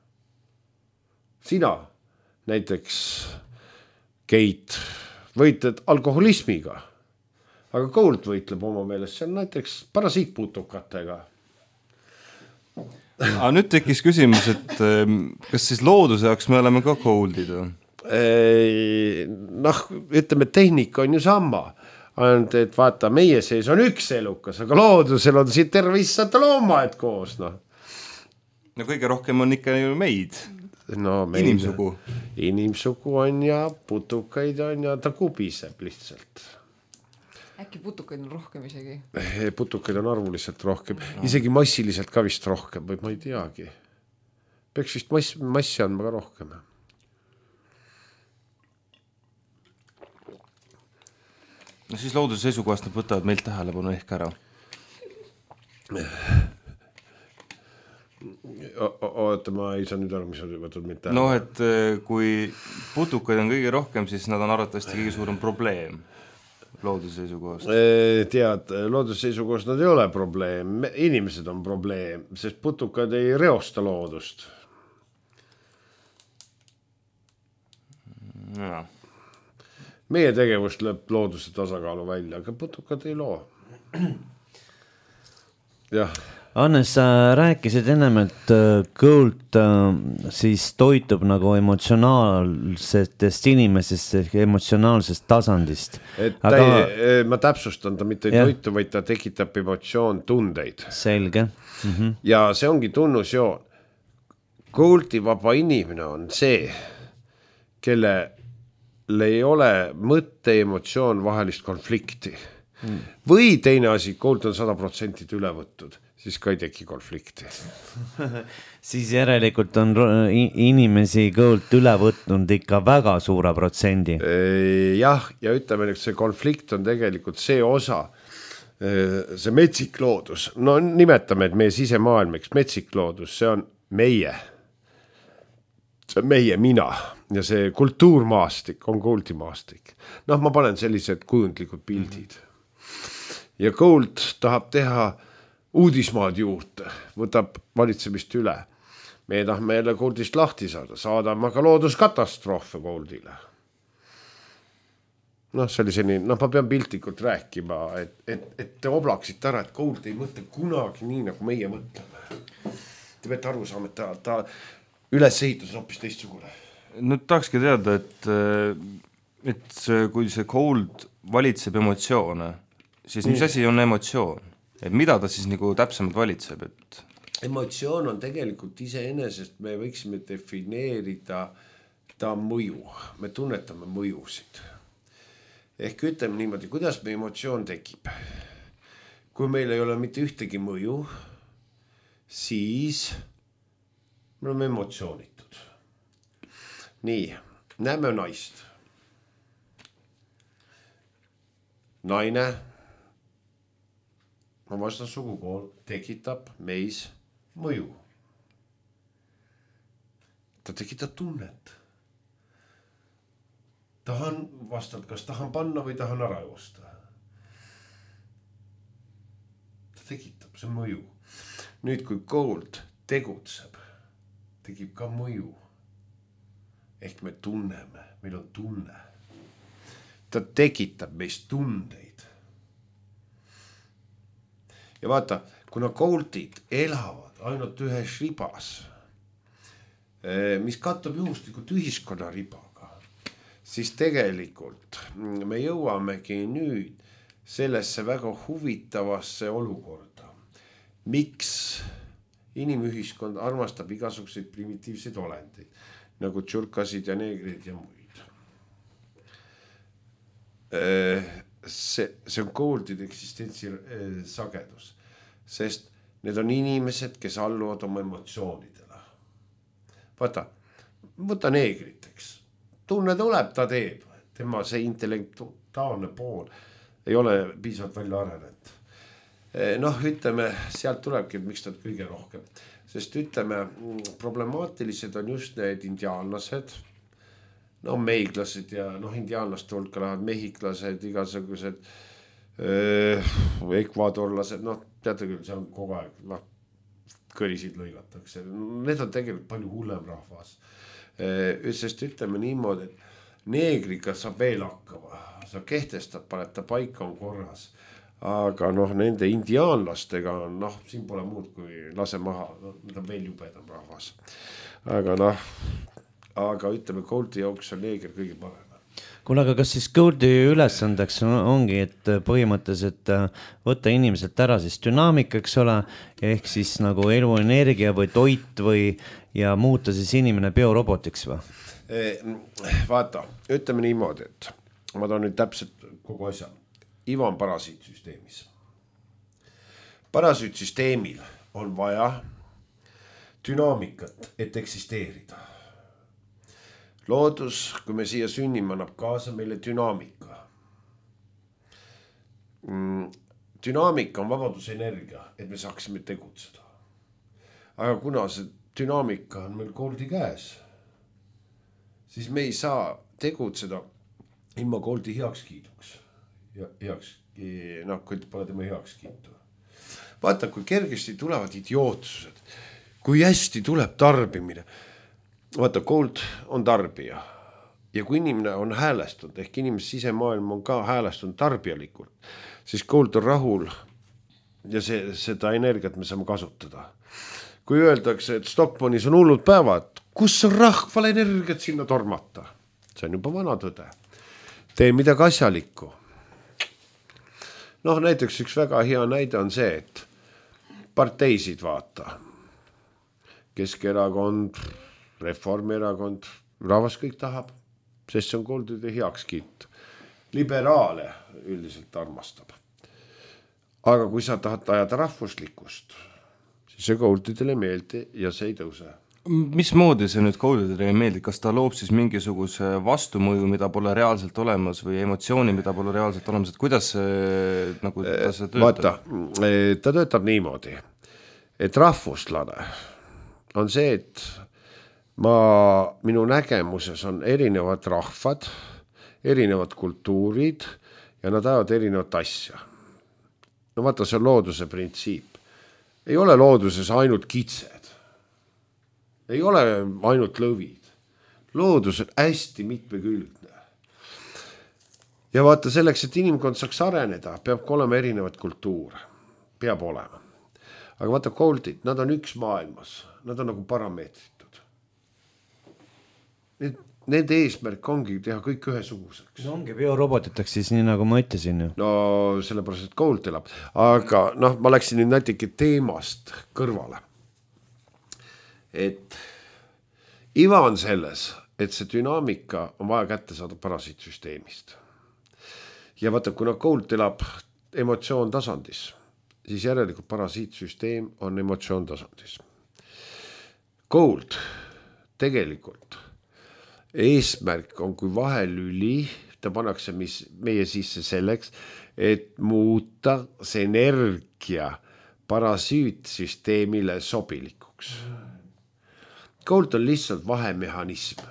Sina, näiteks Keit, võitled alkoholismiga, aga Gold võitleb oma meelest, see on näiteks parasiitputukatega. Aga nüüd tekkis küsimus, et kas siis looduse jaoks me oleme ka Goldid? Ütleme, tehnika on ju sama. Ainult, et vaata, meie sees on üks elukas, aga loodusel on siin terve issata loomad koos. No kõige rohkem on ikka ju meid. Inimsugu. Inimsugu on ja putukaid on ja ta kubiseb lihtsalt. Äkki putukaid on rohkem isegi? Putukaid on arvuliselt rohkem. Isegi massiliselt ka vist rohkem, või ma ei teagi. Peaks vist massi andma ka rohkem. Siis looduse seisukohast nad võtavad meilt tähelepanu ehk ära. Oota, ma ei saa nüüd aru, mis võtavad meilt tähelepanu. Et kui putukaid on kõige rohkem, siis nad on arvatavasti kõige suurem probleem looduse seisukohast. Tead, looduse seisukohast nad ei ole probleem. Inimesed on probleem, sest putukad ei reosta loodust. Meie tegevust lööb looduse tasakaalu välja, aga putukad ei loo. Jah. Hannes, sa rääkisid ennem, et Gold siis toitub nagu emotsionaalsetest inimesest, emotsionaalsest tasandist. Ma täpsustan, ta mitte ei toitu, vaid ta tekitab emotsioon, tundeid. Selge. Ja see ongi tunnusjoon. Goldi vaba inimene on see, kelle ei ole mõtte emotsioon vahelist konflikti. Või teine asi, Gold on 100% üle võttud, siis ka ei teki konflikti. Siis järelikult on inimesi Gold üle võtnud ikka väga suure protsendi. Jah, ja ütleme, et see konflikt on tegelikult see osa, see metsik loodus. Nimetame, et meie sisemaailmiks metsik loodus, see on meie. See on meie mina. Ja see kultuurmaastik on Goldi maastik. Ma panen sellised kujundlikud pildid. Ja Gold tahab teha uudismaad juurde, võtab valitsemist üle. Me tahame jälle Goldist lahti saadame aga looduskatastroofe Goldile. Selliseni, ma pean piltlikult rääkima, et te oblaksite ära, et Gold ei mõtle kunagi nii, nagu meie mõtleme. Te peate aru saama, et ta ülesehitus on hoopis teistsugune. Nüüd tahakski teada, et kui see Gold valitseb emotsioone, siis mis asi on emotsioon? Et mida ta siis nagu täpsemalt valitseb? Emotsioon on tegelikult iseenesest, me võiksime defineerida ta mõju. Me tunnetame mõjusid. ehk ütleme niimoodi, kuidas meie emotsioon tekib. Kui meil ei ole mitte ühtegi mõju, siis me oleme emotsioonitud. Nii, näeme naist. Naine, vastassugupool tekitab meis mõju. Ta tekitab tunnet. Tahan vastata, kas tahan panna või tahan ära joosta. Ta tekitab, see mõju. Nüüd, kui cold tegutseb, tekib ka mõju. Ehk me tunneme, meil on tunne. Ta tekitab meist tundeid. Ja vaata, kuna coldid elavad ainult ühes ribas, mis kattub juhuslikult ühiskonna ribaga, siis tegelikult me jõuamegi nüüd sellesse väga huvitavasse olukorda. Miks inimühiskond armastab igasuguseid primitiivseid olendeid, nagu tšurkasid ja neegrid ja muid. See on coldide eksistentsi sagedus, sest need on inimesed, kes alluvad oma emotsioonidele. Vaata, võta neegriteks. Tunne tuleb, ta teeb. Tema see intellektuaalne pool ei ole piisavalt välja arenenud. Noh, ütleme, sealt tulebki, miks ta kõige rohkem. Sest ütleme, problemaatilised on just need indiaanlased, no meiglased ja indiaanlaste hulka lähevad mehhiklased, igasugused ekvadorlased, teate küll, see on kogu aeg, kõrisid lõigatakse. Need on tegelikult palju hullem rahvas. Sest ütleme niimoodi, et neegriga saab veel hakkama, sa kehtestad, paned ta paika, on korras. Aga nende indiaanlastega on, siin pole muud kui lase maha, need on veel jubedam rahvas. Aga ütleme, Goldi jooks on neeger kõige parem. Kuule, aga kas siis Goldi ülesandeks ongi, et põhimõtteliselt võtta inimeselt ära siis dünaamika, eks ole, ehk siis nagu eluenergia või toit ja muuta siis inimene biorobotiks või? Vaata, ütleme niimoodi, et ma tahan nüüd täpselt kogu asja. Iva on parasiitsüsteemis. Parasiitsüsteemil on vaja dünaamikat, et eksisteerida. Loodus, kui me siia sünnime, annab kaasa meile dünaamika. Dünaamika on vabadusenergia, et me saaksime tegutseda. Aga kuna see dünaamika on meil Goldi käes, siis me ei saa tegutseda ilma Goldi heakskiiduks. Kui pole tema heakskiitu. Vaata, kui kergesti tulevad idiootsused, kui hästi tuleb tarbimine. Vaata, Gold on tarbija ja kui inimene on häälestunud, ehk inimese sisemaailm on ka häälestunud tarbijalikult, siis Gold on rahul ja seda energiat me saame kasutada. Kui öeldakse, et Stockmannis on hullud päevad, kus on rahval energiat sinna tormata? See on juba vana tõde. Tee midagi asjalikku. Näiteks üks väga hea näide on see, et parteisid vaata. Keskerakond, Reformierakond, rahvas kõik tahab, sest see on Goldide heakskiit. Liberaale üldiselt armastab. Aga kui sa tahad ajada rahvuslikkust, siis see Goldidele meeldi ja see ei tõuse. Mismoodi see nüüd Goldidele ei meeldi? Kas ta loob siis mingisuguse vastumõju, mida pole reaalselt olemas või emotsiooni, mida pole reaalselt olemas? Et kuidas ta töötab? Vaata, ta töötab niimoodi, et rahvuslane on see, et minu nägemuses on erinevad rahvad, erinevad kultuurid ja nad ajavad erinevat asja. Vaata, see on looduse printsiip. Ei ole looduses ainult kitsed. Ei ole ainult lõvid. Loodus on hästi mitmekülgne. Ja vaata, selleks, et inimkond saaks areneda, peab olema erinevad kultuure. Peab olema. Aga vaata, Goldid, nad on üks maailmas. Nad on nagu parameetritud. Nende eesmärk ongi teha kõik ühesuguseks. Ongi biorobotiteks siis nii, nagu ma ütlesin ju. No sellepärast, et Gold elab. Aga ma läksin nüüd natuke teemast kõrvale. Et iva on selles, et see dünaamika on vaja kätte saada parasiitsüsteemist. ja vaata, kuna Gold elab emotsioon tasandis, siis järelikult parasiitsüsteem on emotsioon tasandis. Gold tegelikult eesmärk on kui vahelüli, ta pannakse meie sisse selleks, et muuta see energia parasiitsüsteemile sobilikuks. Gold on lihtsalt vahemehhanism.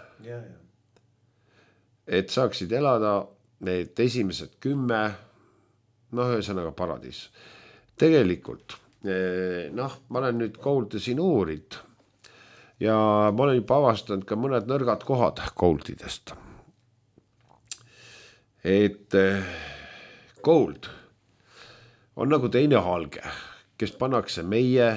Et saaksid elada need esimesed 10, ühesõnaga paradiis. Tegelikult, ma olen nüüd Goldi siin uurid ja ma olen juba avastanud ka mõned nõrgad kohad Goldidest. Et Gold on nagu teine halge, kes pannakse meie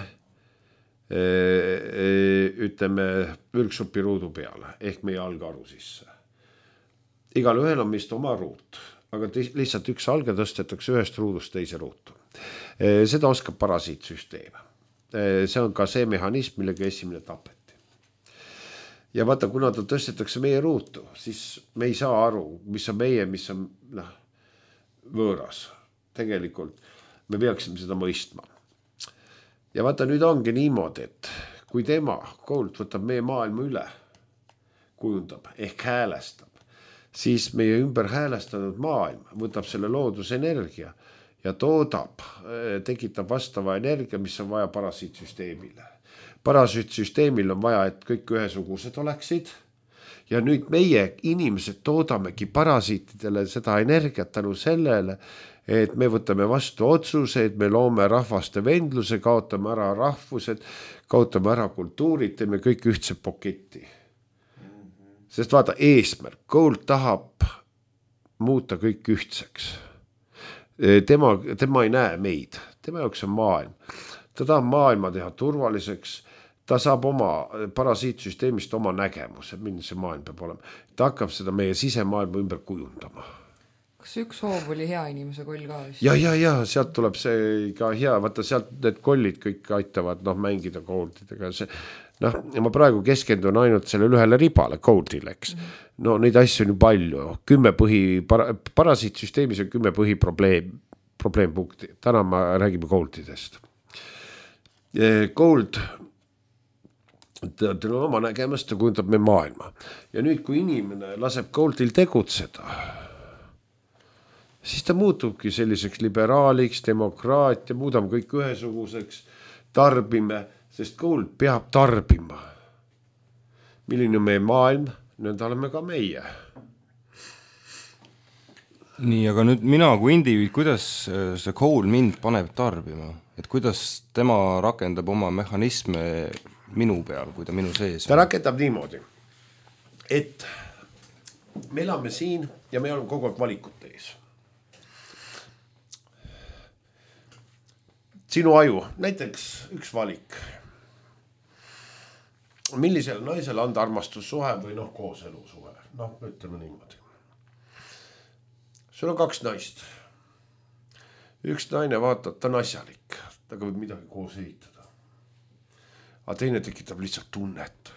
ütleme ürgsupiruudu peale ehk meie algaru sisse. Igal ühel on meist oma ruut, aga lihtsalt üks alge tõstetakse ühest ruudust teise ruutu. Seda oskab parasiitsüsteem. See on ka see mehhanism, millega esimene tapeti. Ja vaata, kuna ta tõstetakse meie ruutu, siis me ei saa aru, mis on meie, mis on võõras. Tegelikult me peaksime seda mõistma. Ja vaata, nüüd ongi niimoodi, et kui tema, Gold, võtab meie maailma üle, kujundab ehk häälestab, siis meie ümber häälestatud maailm võtab selle loodusenergia ja toodab, tekitab vastava energia, mis on vaja parasiitsüsteemile. Parasiitsüsteemil on vaja, et kõik ühesugused oleksid ja nüüd meie inimesed toodamegi parasiitidele seda energiat tänu sellele, et me võtame vastu otsuseid, me loome rahvaste vendluse, kaotame ära rahvused, kaotame ära kultuurid, teeme kõik ühtse paketti. Sest vaata, eesmärk, Gold tahab muuta kõik ühtseks. Tema ei näe meid, tema jaoks on maailm. Ta tahab maailma teha turvaliseks, ta saab oma parasiitsüsteemist oma nägemuse, milline see maailm peab olema. Ta hakkab seda meie sisemaailma ümber kujundama. Kas üks hoov oli hea inimese koll ka? Ja, sealt tuleb see ka hea, vaata sealt need kollid kõik aitavad mängida Goldidega. Ja ma praegu keskendun ainult sellele ühele ribale, Goldile, eks. No neid asju on ju palju, 10 parasiitsüsteemis on 10 probleempunkti. Täna ma räägime Goldidest. Gold, teil on oma nägemast, ta kujundab me maailma. Ja nüüd, kui inimene laseb Goldil tegutseda, siis ta muutubki selliseks liberaaliks, demokraatia, muudame kõik ühesuguseks, tarbime, sest Gold peab tarbima. Milline on meie maailm, nüüd oleme ka meie. Nii, aga nüüd mina kui indiviid, kuidas see Gold mind paneb tarbima? Et kuidas tema rakendab oma mehhanisme minu peal, kui ta minu sees on? Ta rakendab niimoodi, et me elame siin ja me oleme kogu aeg valikut ees. Sinu aju, näiteks üks valik. Millisele naisele anda armastussuhe või kooselusuhe? Ütleme niimoodi. Sul on 2 naist. Üks naine vaatab, ta on asjalik, taga võib midagi koos ehitada. Aga teine tekitab lihtsalt tunnet.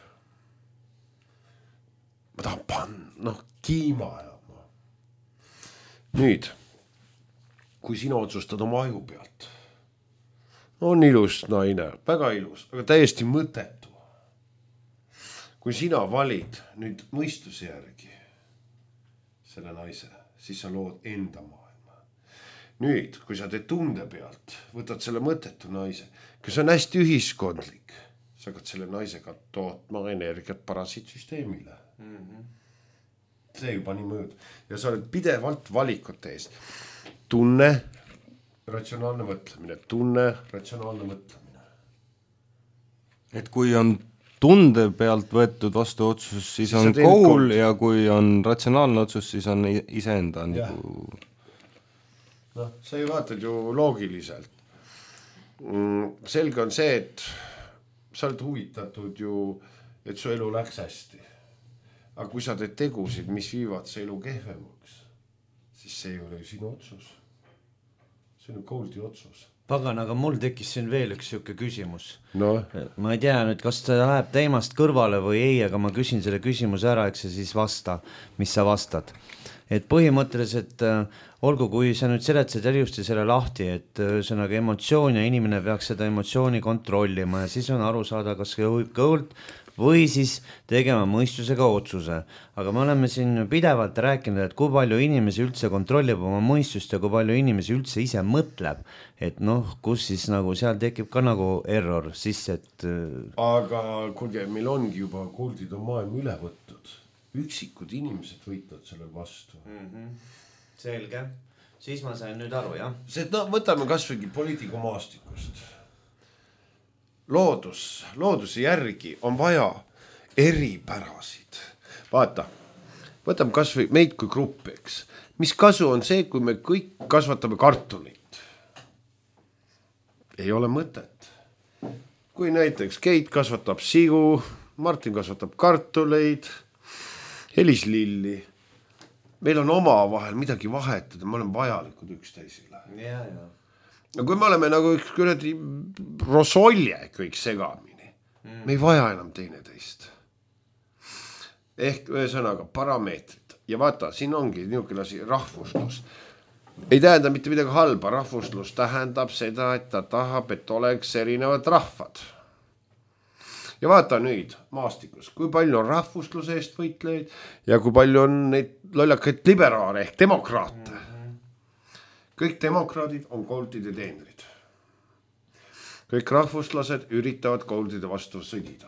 Ma tahan panna, kiima ajama. Nüüd, kui sina otsustad oma aju pealt, on ilus naine, väga ilus, aga täiesti mõttetu. Kui sina valid nüüd mõistuse järgi selle naise, siis sa lood enda maailma. Nüüd, kui sa teed tunde pealt, võtad selle mõttetu naise, kes on hästi ühiskondlik, sa hakkad selle naisega tootma energiat parasiitsüsteemile. See juba nii mõjud. Ja sa oled pidevalt valikute ees. Tunne, ratsionaalne mõtlemine, ratsionaalne mõtlemine. Et kui on tunde pealt võetud vastu otsus, siis on Gold ja kui on ratsionaalne otsus, siis on iseenda nagu... sa ei vaatad ju loogiliselt. Selge on see, et sa oled huvitatud ju, et su elu läks hästi. Aga kui sa teed tegusid, mis viivad see elu kehvemaks, siis see ei ole ju sinu otsus. See on Goldi otsus. Pagan, aga mul tekkis siin veel üks siuke küsimus. Ma ei tea nüüd, kas ta läheb teemast kõrvale või ei, aga ma küsin selle küsimuse ära, eks sa siis vasta, mis sa vastad. et põhimõtteliselt olgu, kui sa nüüd seletad ilusti selle lahti, et ühesõnaga emotsioon ja inimene peaks seda emotsiooni kontrollima ja siis on aru saada, kas kõult või siis tegema mõistusega otsuse. Aga me oleme siin pidevalt rääkinud, et kui palju inimesi üldse kontrollib oma mõistust ja kui palju inimesi üldse ise mõtleb, et noh, kus siis nagu seal tekib ka nagu error sisse, et... Aga kuulge, meil ongi juba kuldid on maailma üle võttud. Üksikud inimesed võitavad selle vastu. Selge. Siis ma sain nüüd aru, jah? See, no, võtame kasvõi poliitikumaastikust. Looduse järgi on vaja eripärasid. Vaata, võtame kasvõi meid kui gruppi, eks. Mis kasu on see, kui me kõik kasvatame kartulit? Ei ole mõtet. Kui näiteks Keit kasvatab sigu, Martin kasvatab kartuleid, Elis lilli. Meil on oma vahel midagi vahetada, me oleme vajalikud üksteisele. Ja. No kui me oleme nagu üks kuradi rosolje kõik segamini, me ei vaja enam teineteist. Ehk ühesõnaga parameetrid. Ja vaata, siin ongi niisugune asi, rahvuslus. Ei tähenda mitte midagi halba, rahvuslus tähendab seda, et ta tahab, et oleks erinevad rahvad. Ja vaata nüüd maastikus, kui palju on rahvusluse eest võitlejaid ja kui palju on neid lollakaid liberaale ehk demokraate. Kõik demokraadid on koldide teenrid. Kõik rahvuslased üritavad koldide vastu sõdida.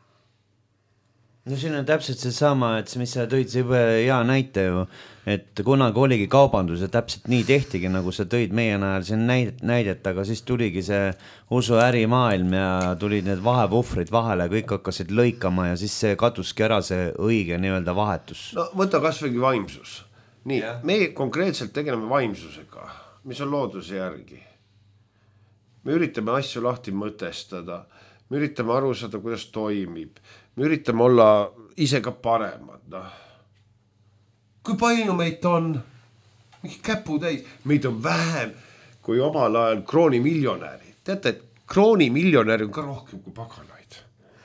No siin on täpselt see sama, et mis sa tõid see hea näite ju, et kunagi oligi kaubandus ja täpselt nii tehtigi, nagu sa tõid meie najal siin näidet, aga siis tuligi see usu ärimaailm ja tulid need vahevuhvrid vahele, kõik hakkasid lõikama ja siis see katuski ära see õige nii-öelda vahetus. No võta kasvõigi vaimsus. Nii, me konkreetselt tegeleme vaimsusega, mis on looduse järgi. Me üritame asju lahti mõtestada, me üritame aru saada, kuidas toimib, me üritame olla ise ka paremad. No. Kui palju meid on? Mingi käputäis. Meid on vähem kui omal ajal kroonimiljonäri. Teate, et kroonimiljonäri on ka rohkem kui paganaid.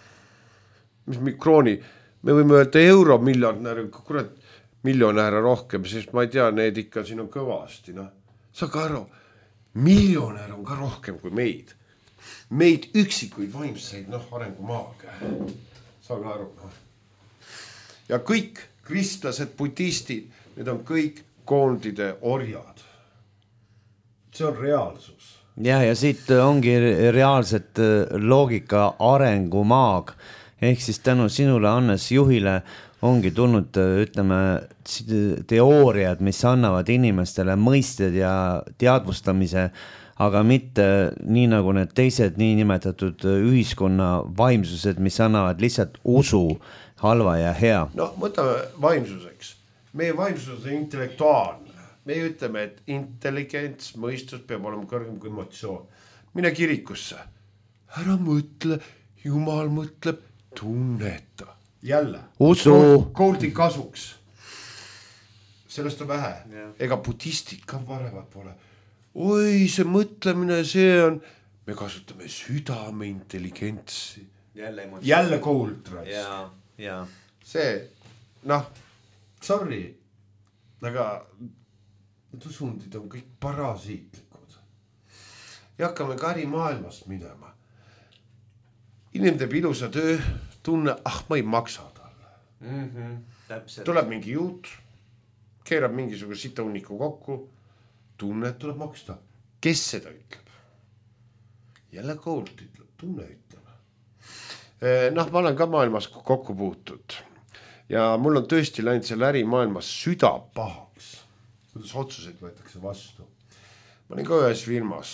Mis krooni? Me võime öelda euromiljonäri, kurat, miljonääre rohkem, sest ma ei tea, need ikka siin on kõvasti. No. Sa ka aru, miljonäär on ka rohkem kui meid. Meid üksikuid vaimseid, arengumaaga. Sa ka aru. No. Ja kõik kristlased, budistid, need on kõik koondide orjad. See on reaalsus. Ja siit ongi reaalset loogika arengumaag. Ehk siis tänu sinule, Hannes, juhile ongi tulnud, ütleme, teooriad, mis annavad inimestele mõisted ja teadvustamise, aga mitte nii nagu need teised niinimetatud ühiskonna vaimsused, mis annavad lihtsalt usu halva ja hea. No, võtame vaimsuseks. Meie vaimsus on intellektuaalne. Me ütleme, et intelligents, mõistus peab olema kõrgem kui emotsioon. Mine kirikusse. Ära mõtle, Jumal mõtleb, tunneta. Jälle. Usu. Kooldi kasuks. Sellest on vähe. Ega budistid ka varevad pole. Oi, see mõtlemine, see on... Me kasutame südame intelligentsi. Jälle kould. Ja. See, sorry. Aga need usundid on kõik parasiitlikud. Ja hakkame ka ärimaailmast minema. Inimene teeb ilusa töö, tunne, ma ei maksa talle. Tuleb mingi juut, keerab mingisuguse sitaunniku kokku, tunne, et tuleb maksta. Kes seda ütleb? Jälle koult ütleb, tunne ütleb. Ma olen ka maailmas kokku puutud. Ja mul on tõesti läinud selle ärimaailmas süda pahaks. Kuidas otsuseid võetakse vastu. Ma olin ka ühes firmas,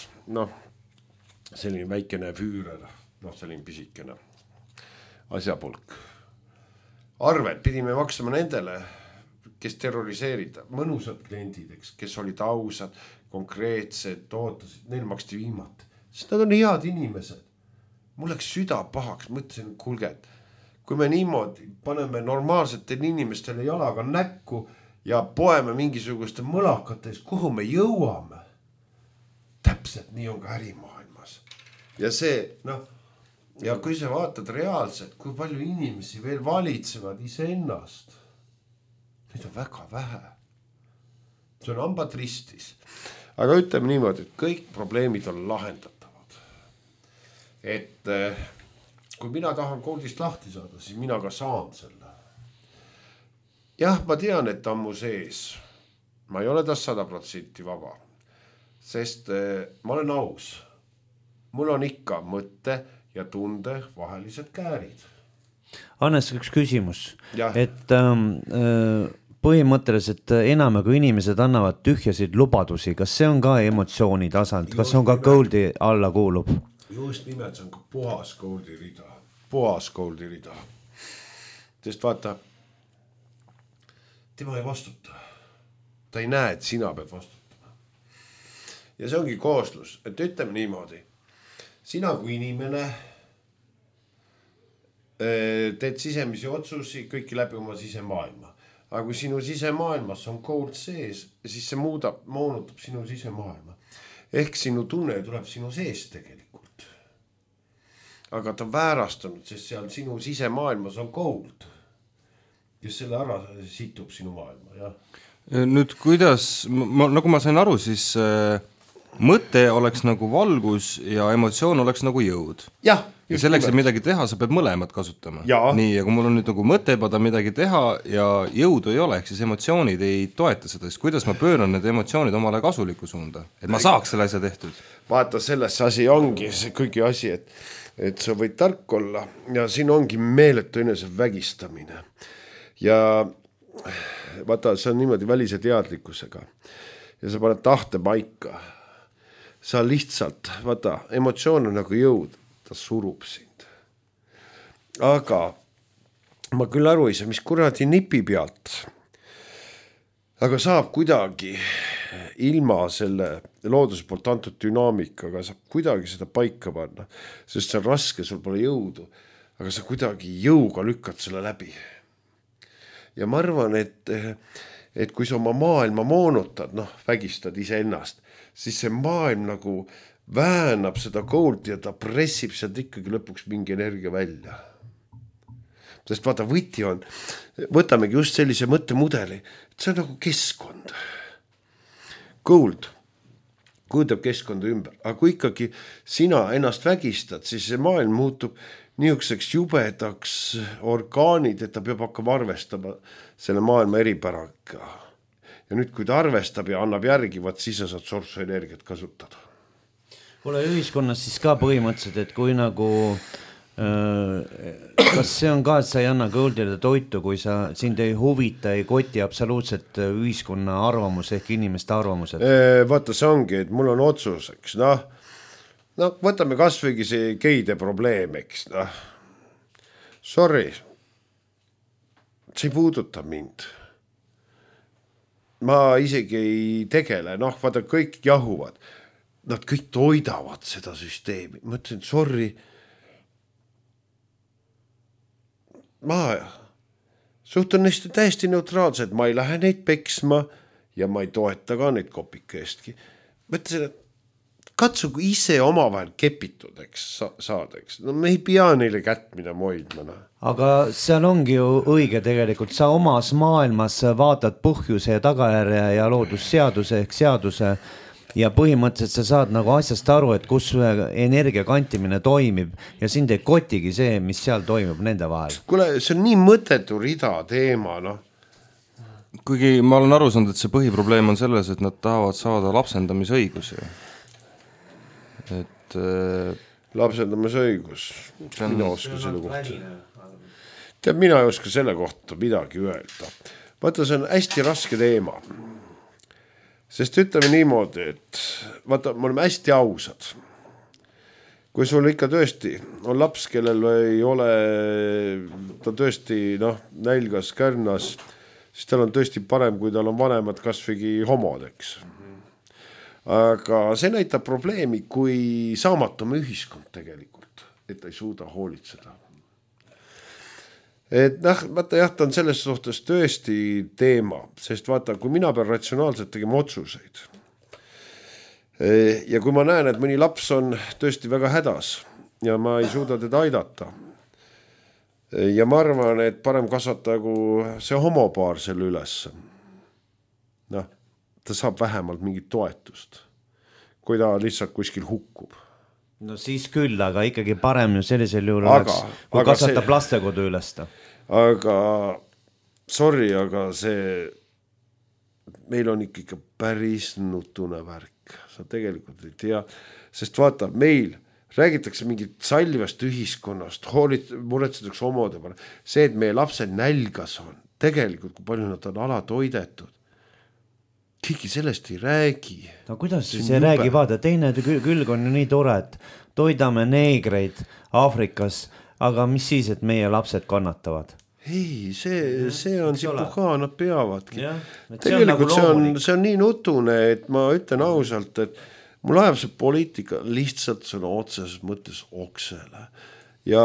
selline väikene füürer, selline pisikene asjapulk. Arved pidime maksama nendele, kes terroriseerida, mõnusad kliendid, kes olid ausad, konkreetsed, ootasid, neil maksti viimati. Sest nad on head inimesed. Mul läks süda pahaks, mõtlesin, kuulge, kui me niimoodi paneme normaalsetele inimestele jalaga näkku ja poeme mingisuguste mõlakates, kuhu me jõuame. Täpselt nii on ka ärimaailmas. Ja see, ja kui sa vaatad reaalselt, kui palju inimesi veel valitsevad iseennast, neid on väga vähe. see on hambad ristis. Aga ütleme niimoodi, et kõik probleemid on lahendatavad. Et kui mina tahan koodist lahti saada, siis mina ka saan selle. Jah, ma tean, et ta on mu sees. Ma ei ole tast 100% vaba. Sest ma olen aus. Mul on ikka mõtte ja tunde vahelised käärid. Hannes, üks küsimus. Ja. Et põhimõtteliselt enam kui inimesed annavad tühjasid lubadusi. Kas see on ka emotsiooni tasand? Kas on ka goldi alla kuulub? Just nimelt, see on ka puhas goldi rida. Puhas goldi rida. Sest vaata, tema ei vastuta. Ta ei näe, et sina pead vastutama. Ja see ongi kooslus, et ütleme niimoodi. Sina kui inimene teed sisemisi otsusi kõiki läbi oma sisemaailma. Aga kui sinu sisemaailmas on gold sees, siis see moonutab sinu sisemaailma. Ehk sinu tunne tuleb sinu sees tegelikult. Aga ta on väärastunud, sest seal sinu sisemaailmas on gold, kes selle ära situb sinu maailma. Ja? Nüüd kuidas, nagu ma sain aru, siis mõte oleks nagu valgus ja emotsioon oleks nagu jõud. Ja selleks, et midagi teha, sa pead mõlemad kasutama. Ja. Nii, ja kui mul on nüüd nagu mõte pada midagi teha ja jõudu ei ole, ehk siis emotsioonid ei toeta seda, siis kuidas ma pööran need emotsioonid omale kasuliku suunda, et ma saaks selle asja tehtud? Vaata, selles asi ongi see kõigi asi, et sa võid tark olla ja siin ongi meeletu enese vägistamine. Ja vaata, see on niimoodi välise teadlikkusega ja sa paned tahte paika. Sa lihtsalt, vaata, emotsioon on nagu jõud, ta surub sind. Aga ma küll aru ei saa, mis kuradi nipi pealt, aga saab kuidagi ilma selle looduse poolt antud dünaamikaga saab kuidagi seda paika panna, sest see on raske, sul pole jõudu, aga sa kuidagi jõuga lükkad selle läbi. Ja ma arvan, et kui sa oma maailma moonutad, vägistad iseennast, siis see maailm nagu väänab seda gold ja ta pressib sealt ikkagi lõpuks mingi energia välja. Sest vaata, võti on, võtamegi just sellise mõttemudeli, et see on nagu keskkond. Gold kujutab keskkonda ümber, aga kui ikkagi sina ennast vägistad, siis see maailm muutub niisuguseks jubedaks orgaanid, et ta peab hakkama arvestama selle maailma eripäraga. Ja nüüd, kui ta arvestab ja annab järgi, siis sa saad sorsu energiat kasutada. Kuule, ühiskonnas siis ka põhimõtteliselt, et kui nagu kas see on ka, et sa ei anna goldile toitu, kui sind ei huvita, ei koti absoluutselt ühiskonna arvamus ehk inimeste arvamused? Vaata, see ongi, et mul on otsuseks, võtame kasvõigi see geide probleem, eks, sorry, see ei puuduta mind. Ma isegi ei tegele, vaata, kõik jahuvad, nad kõik toidavad seda süsteemi. Ma ütlen, sorry, ma suhtun neist täiesti neutraalsed, ma ei lähe neid peksma ja ma ei toeta ka neid kopika eestki. Mõtlesin, et katsugu ise omavahel kepitudeks saadeks. Me ei pea neile kätt mida moidma. Aga seal ongi ju õige tegelikult. Sa omas maailmas vaatad põhjuse ja tagajärje ja loodusseaduse ehk seaduse ja põhimõtteliselt sa saad nagu asjast aru, et kus energia kantimine toimib ja sind ei kotigi see, mis seal toimub nende vahel. Kuule, see on nii mõttetu rida teema, Kuigi ma olen aru saanud, et see põhiprobleem on selles, et nad tahavad saada lapsendamisõigusi. Et lapsendamisõigus, mina oska selle kohta. Mina ei oska selle kohta midagi öelda. Vaata, see on hästi raske teema. Sest ütleme niimoodi, et vaata, me oleme hästi ausad. Kui sul ikka tõesti on laps, kellel ei ole, ta tõesti nälgas, kärnas, siis tal on tõesti parem, kui tal on vanemad kasvõigi homodeks. Aga see näitab probleemi, kui saamatume ühiskond tegelikult, et ta ei suuda hoolitseda. Et vaata, ta on selles suhtes tõesti teema, sest vaata, kui mina pean ratsionaalselt tegema otsuseid ja kui ma näen, et mõni laps on tõesti väga hädas ja ma ei suuda teda aidata ja ma arvan, et parem kasvatagu see homopaar selle üles. ta saab vähemalt mingit toetust, kui ta lihtsalt kuskil hukkub. No siis küll, aga ikkagi parem ju sellisel juhul oleks, kui kasvatab lastekodu ülesta. Aga sorry, aga see meil on ikka päris nutune värk. Sa tegelikult ei tea, sest vaata, meil räägitakse mingit salvast ühiskonnast, muretsetakse omade peale. See, et meie lapsed nälgas on, tegelikult kui palju nad on alatoidetud. Keegi sellest ei räägi. No kuidas siis ei räägi, vaata, teine külg on ju nii tore, et toidame neegreid Aafrikas, aga mis siis, et meie lapsed kannatavad? Ei, see on sipukaa, nad peavadki. Tegelikult see on nii nutune, et ma ütlen ausalt, et mul ajab see poliitika lihtsalt sõna otseses mõttes oksele. Ja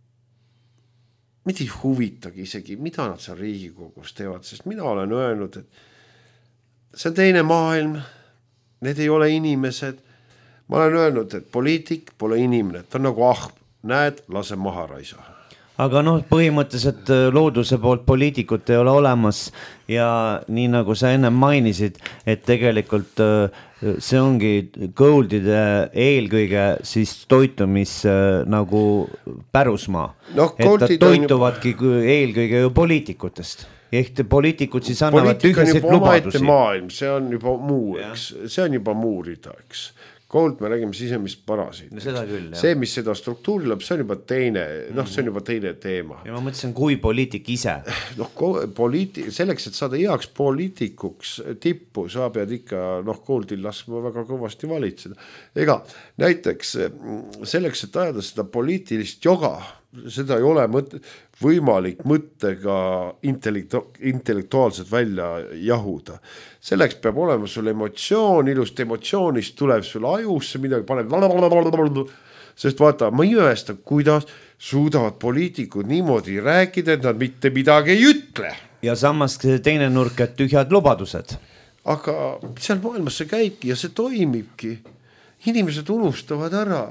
mida ei huvitagi isegi, mida nad seal Riigikogus teevad, sest mina olen öelnud, et see on teine maailm, need ei ole inimesed. Ma olen öelnud, et poliitik pole inimene, ta on nagu ahb, näed, lase maha raisa. Aga põhimõtteliselt looduse poolt poliitikut ei ole olemas ja nii nagu sa enne mainisid, et tegelikult see ongi Goldide eelkõige siis toitumis nagu pärusmaa. Et nad toituvadki eelkõige ju poliitikutest. Ehk poliitikud siis annavad tühjaseid lubadusi. Maailm, see on juba muu, eks. See on juba muurida, eks. Gold me räägime sisemist parasid. No seda küll, see, mis seda struktuuri lõb, see on juba teine, see on juba teine teema. Ja ma mõtlesin, kui poliitik ise. Selleks, et saada heaks poliitikuks tippu, sa pead ikka Goldil laskma väga kõvasti valitseda. Ega näiteks selleks, et ajada seda poliitilist joga, seda ei ole võimalik mõttega intellektuaalselt välja jahuda. Selleks peab olema sul emotsioon, ilust emotsioonist tuleb sul ajusse midagi, paneb sest vaata, ma ei imesta, kuidas suudavad poliitikud niimoodi rääkida, et nad mitte midagi ei ütle. Ja samas teine nurk, et tühjad lubadused. Aga seal maailmas see käibki ja see toimibki. Inimesed unustavad ära.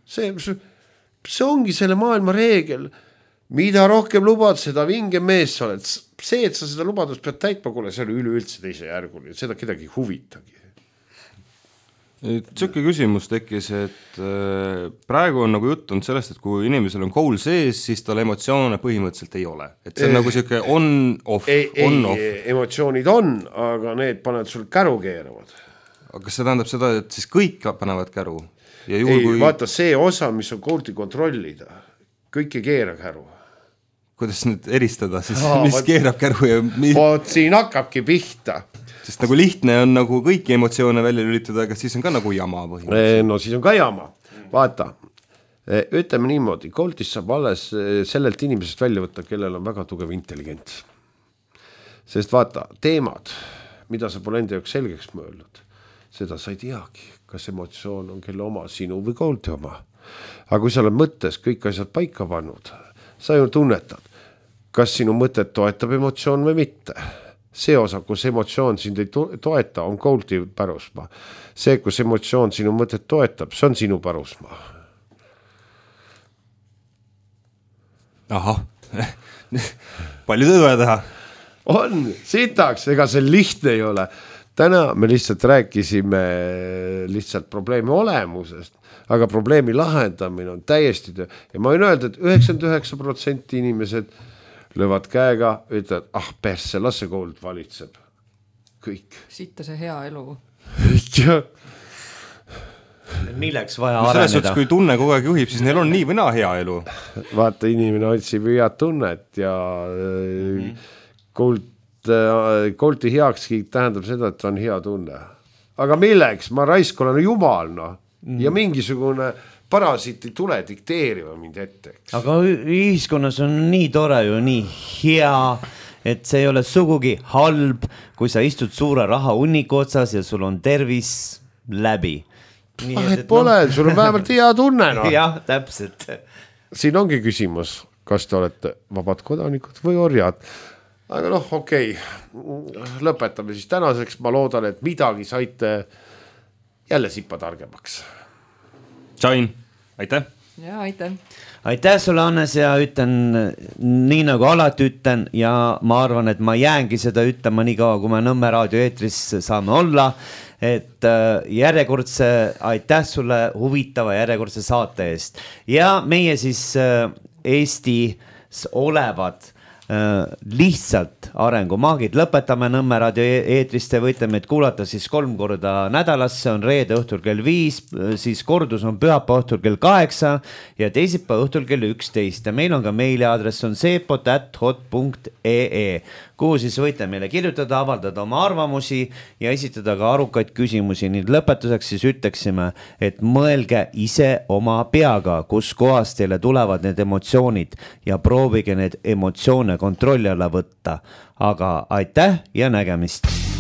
See ongi selle maailma reegel. Mida rohkem lubad, seda vinge mees sa oled. See, et sa seda lubadust pead täitma, kuule, see on üleüldse teise järgul. Seda kedagi huvitagi. Siuke küsimus tekkis, et praegu on nagu jutt on sellest, et kui inimesel on kool sees, siis tal emotsioone põhimõtteliselt ei ole. Et see on nagu siuke on-off. Emotsioonid on, aga need panevad sul käru keeravad. Aga kas see tähendab seda, et siis kõik panevad käru? Ja vaata see osa, mis on koolti kontrollida, kõik ei keera käru. Kuidas nüüd eristada siis, mis keerab käru ja Vot siin hakkabki pihta. Sest nagu lihtne on nagu kõiki emotsioone välja lülitada, aga siis on ka nagu jama põhimõtteliselt. No siis on ka jama. Vaata, ütleme niimoodi, kooltis saab alles sellelt inimesest välja võtta, kellel on väga tugev intelligents. Sest vaata, teemad, mida sa pole enda jaoks selgeks mõelnud, seda sa ei teagi, kas emotsioon on kelle oma, sinu või koolti oma. Aga kui sa oled mõttes kõik asjad paika pannud, sa ju tunnetad, kas sinu mõtet toetab emotsioon või mitte. See osa, kus emotsioon sind ei toeta, on koolti pärusmaa. See, kus emotsioon sinu mõtet toetab, see on sinu pärusmaa. Aha, palju tööd vaja teha? On, sitaks, ega see lihtne ei ole. Täna me lihtsalt rääkisime lihtsalt probleemi olemusest, aga probleemi lahendamine on täiesti töö. Ja ma võin öelda, et 99% inimesed löövad käega, ütlevad, persse, las see kool valitseb. Kõik. Sitta see hea elu. Milleks vaja areneda? Selles suhtes, kui tunne kogu aeg juhib, siis neil on nii või naa hea elu. Vaata, inimene otsib head tunnet ja koolti heakski tähendab seda, et on hea tunne. Aga milleks? Ma raisk olen jumal, ja mingisugune parasiit ei tule dikteerima mind ette. Aga ühiskonnas on nii tore ju, nii hea, et see ei ole sugugi halb, kui sa istud suure raha hunniku otsas ja sul on tervis läbi. Et pole, sul on vähemalt hea tunne. Jah, täpselt. Siin ongi küsimus, kas te olete vabad kodanikud või orjad. Aga okei, lõpetame siis tänaseks. Ma loodan, et midagi saite jälle sippa targemaks. Tšain, aitäh! ja aitäh. Aitäh sulle, Hannes, ja ütlen nii nagu alati ütlen ja ma arvan, et ma jäängi seda ütlema nii kaua, kui me Nõmme raadio eetris saame olla, et järjekordse aitäh sulle huvitava järjekordse saate eest ja meie siis Eestis olevad lihtsalt arengumaagid lõpetame Nõmme raadio eetrist. Te võite meid kuulata siis 3 korda nädalas, see on reede õhtul kell 5, siis kordus on pühapäeva õhtul kell 8 ja teisipäeva õhtul kell 11 ja meil on ka meiliaadress on seepot@hot.ee, kuhu siis võite meile kirjutada, avaldada oma arvamusi ja esitada ka arukaid küsimusi. Nii lõpetuseks siis ütleksime, et mõelge ise oma peaga, kus kohast teile tulevad need emotsioonid ja proovige need emotsioone kontrolli alla võtta. Aga aitäh ja nägemist!